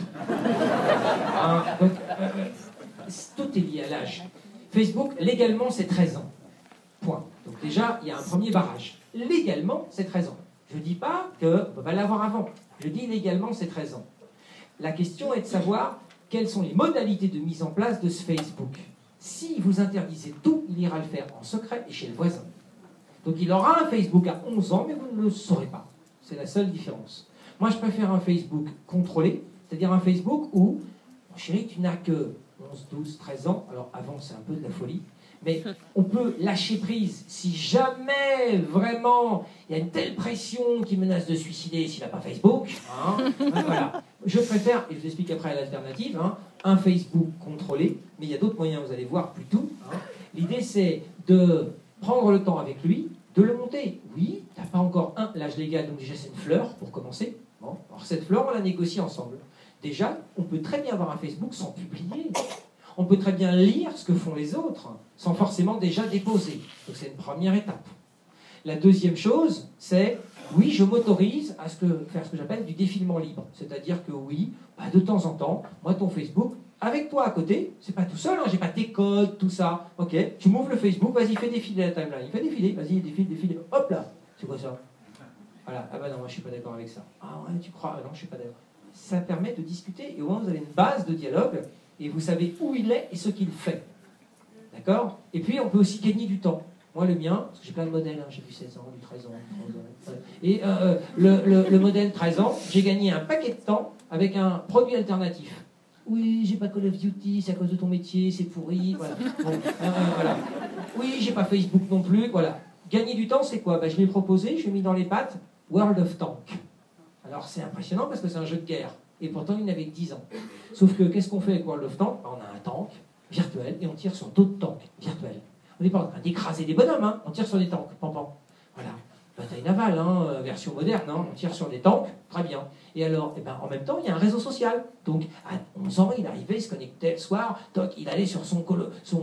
Hein, donc, euh, tout est lié à l'âge. Facebook, légalement, c'est treize ans. Point. Donc déjà, il y a un premier barrage. Légalement, c'est treize ans. Je ne dis pas qu'on ne peut pas l'avoir avant. Je dis légalement, c'est treize ans. La question est de savoir quelles sont les modalités de mise en place de ce Facebook. Si vous interdisez tout, il ira le faire en secret et chez le voisin. Donc il aura un Facebook à onze ans, mais vous ne le saurez pas. C'est la seule différence. Moi, je préfère un Facebook contrôlé, c'est-à-dire un Facebook où, mon chéri, tu n'as que onze, douze, treize ans. Alors avant, c'est un peu de la folie. Mais on peut lâcher prise si jamais, vraiment, il y a une telle pression qui menace de suicider s'il n'a pas Facebook. Hein, voilà. Je préfère, et je vous explique après l'alternative, hein, un Facebook contrôlé, mais il y a d'autres moyens, vous allez voir plus tout. Hein. L'idée, c'est de prendre le temps avec lui, de le monter. Oui, tu n'as pas encore un l'âge légal, donc déjà c'est une fleur pour commencer. Bon. Alors cette fleur, on la négocie ensemble. Déjà, on peut très bien avoir un Facebook sans publier. On peut très bien lire ce que font les autres, sans forcément déjà déposer. Donc c'est une première étape. La deuxième chose, c'est, oui, je m'autorise à ce que, faire ce que j'appelle du défilement libre. C'est-à-dire que oui, bah, de temps en temps, moi, ton Facebook, avec toi à côté, c'est pas tout seul, hein, j'ai pas tes codes, tout ça. Ok, tu m'ouvres le Facebook, vas-y, fais défiler la timeline. Il fait défiler, vas-y, défile, défile. Hop là, c'est quoi ça? Voilà, ah bah non, moi je suis pas d'accord avec ça. Ah ouais, tu crois? Ah non, je suis pas d'accord. Ça permet de discuter et au moins vous avez une base de dialogue et vous savez où il est et ce qu'il fait. D'accord? Et puis on peut aussi gagner du temps. Moi, le mien, parce que j'ai plein de modèles, hein, j'ai du seize ans, du treize ans, du treize ans. Et euh, le, le, le modèle treize ans, j'ai gagné un paquet de temps avec un produit alternatif. Oui, j'ai pas Call of Duty, c'est à cause de ton métier, c'est pourri, voilà. Bon, euh, euh, voilà. Oui, j'ai pas Facebook non plus, voilà. Gagner du temps, c'est quoi? Ben, je l'ai proposé, je l'ai mis dans les pattes, World of Tank. Alors c'est impressionnant parce que c'est un jeu de guerre. Et pourtant, il n'avait que dix ans. Sauf que, qu'est-ce qu'on fait avec World of Tank? Ben, on a un tank virtuel et on tire sur d'autres tanks virtuels. On n'est pas en train d'écraser des bonhommes, hein. On tire sur des tanks, pampan. Voilà. Bataille navale, hein, version moderne, hein. On tire sur des tanks, très bien. Et alors, eh ben, en même temps, il y a un réseau social. Donc, à onze ans, il arrivait, il se connectait le soir, toc, il allait sur son, colo, son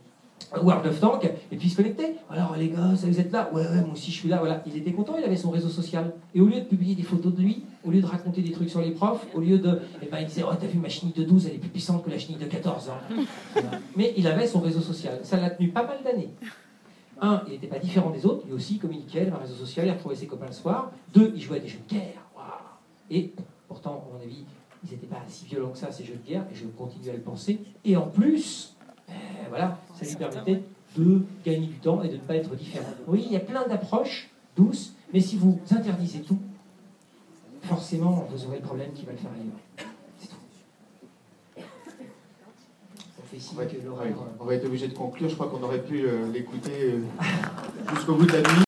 World of Tank, et puis il se connectait. Alors, les gars, ça, vous êtes là? Ouais, ouais, moi aussi, je suis là, voilà. Il était content, il avait son réseau social. Et au lieu de publier des photos de lui, au lieu de raconter des trucs sur les profs, au lieu de... Eh ben, il disait, oh, t'as vu, ma chenille de douze, elle est plus puissante que la chenille de quatorze ans. Voilà. Mais il avait son réseau social. Ça l'a tenu pas mal d'années. Un, il n'était pas différent des autres, lui aussi communiquait, il avait un réseau social, il retrouvait ses copains le soir. Deux, il jouait à des jeux de guerre. Wow. Et pourtant, à mon avis, ils n'étaient pas si violents que ça, ces jeux de guerre, et je continue à le penser. Et en plus, eh, voilà, ça lui permettait de gagner du temps et de ne pas être différent. Oui, il y a plein d'approches douces, mais si vous interdisez tout, forcément, vous aurez le problème qui va le faire ailleurs. C'est tout. On fait signe Ouais, que ouais, l'horaire... on va être obligé de conclure. Je crois qu'on aurait pu euh, l'écouter euh, jusqu'au bout de la nuit.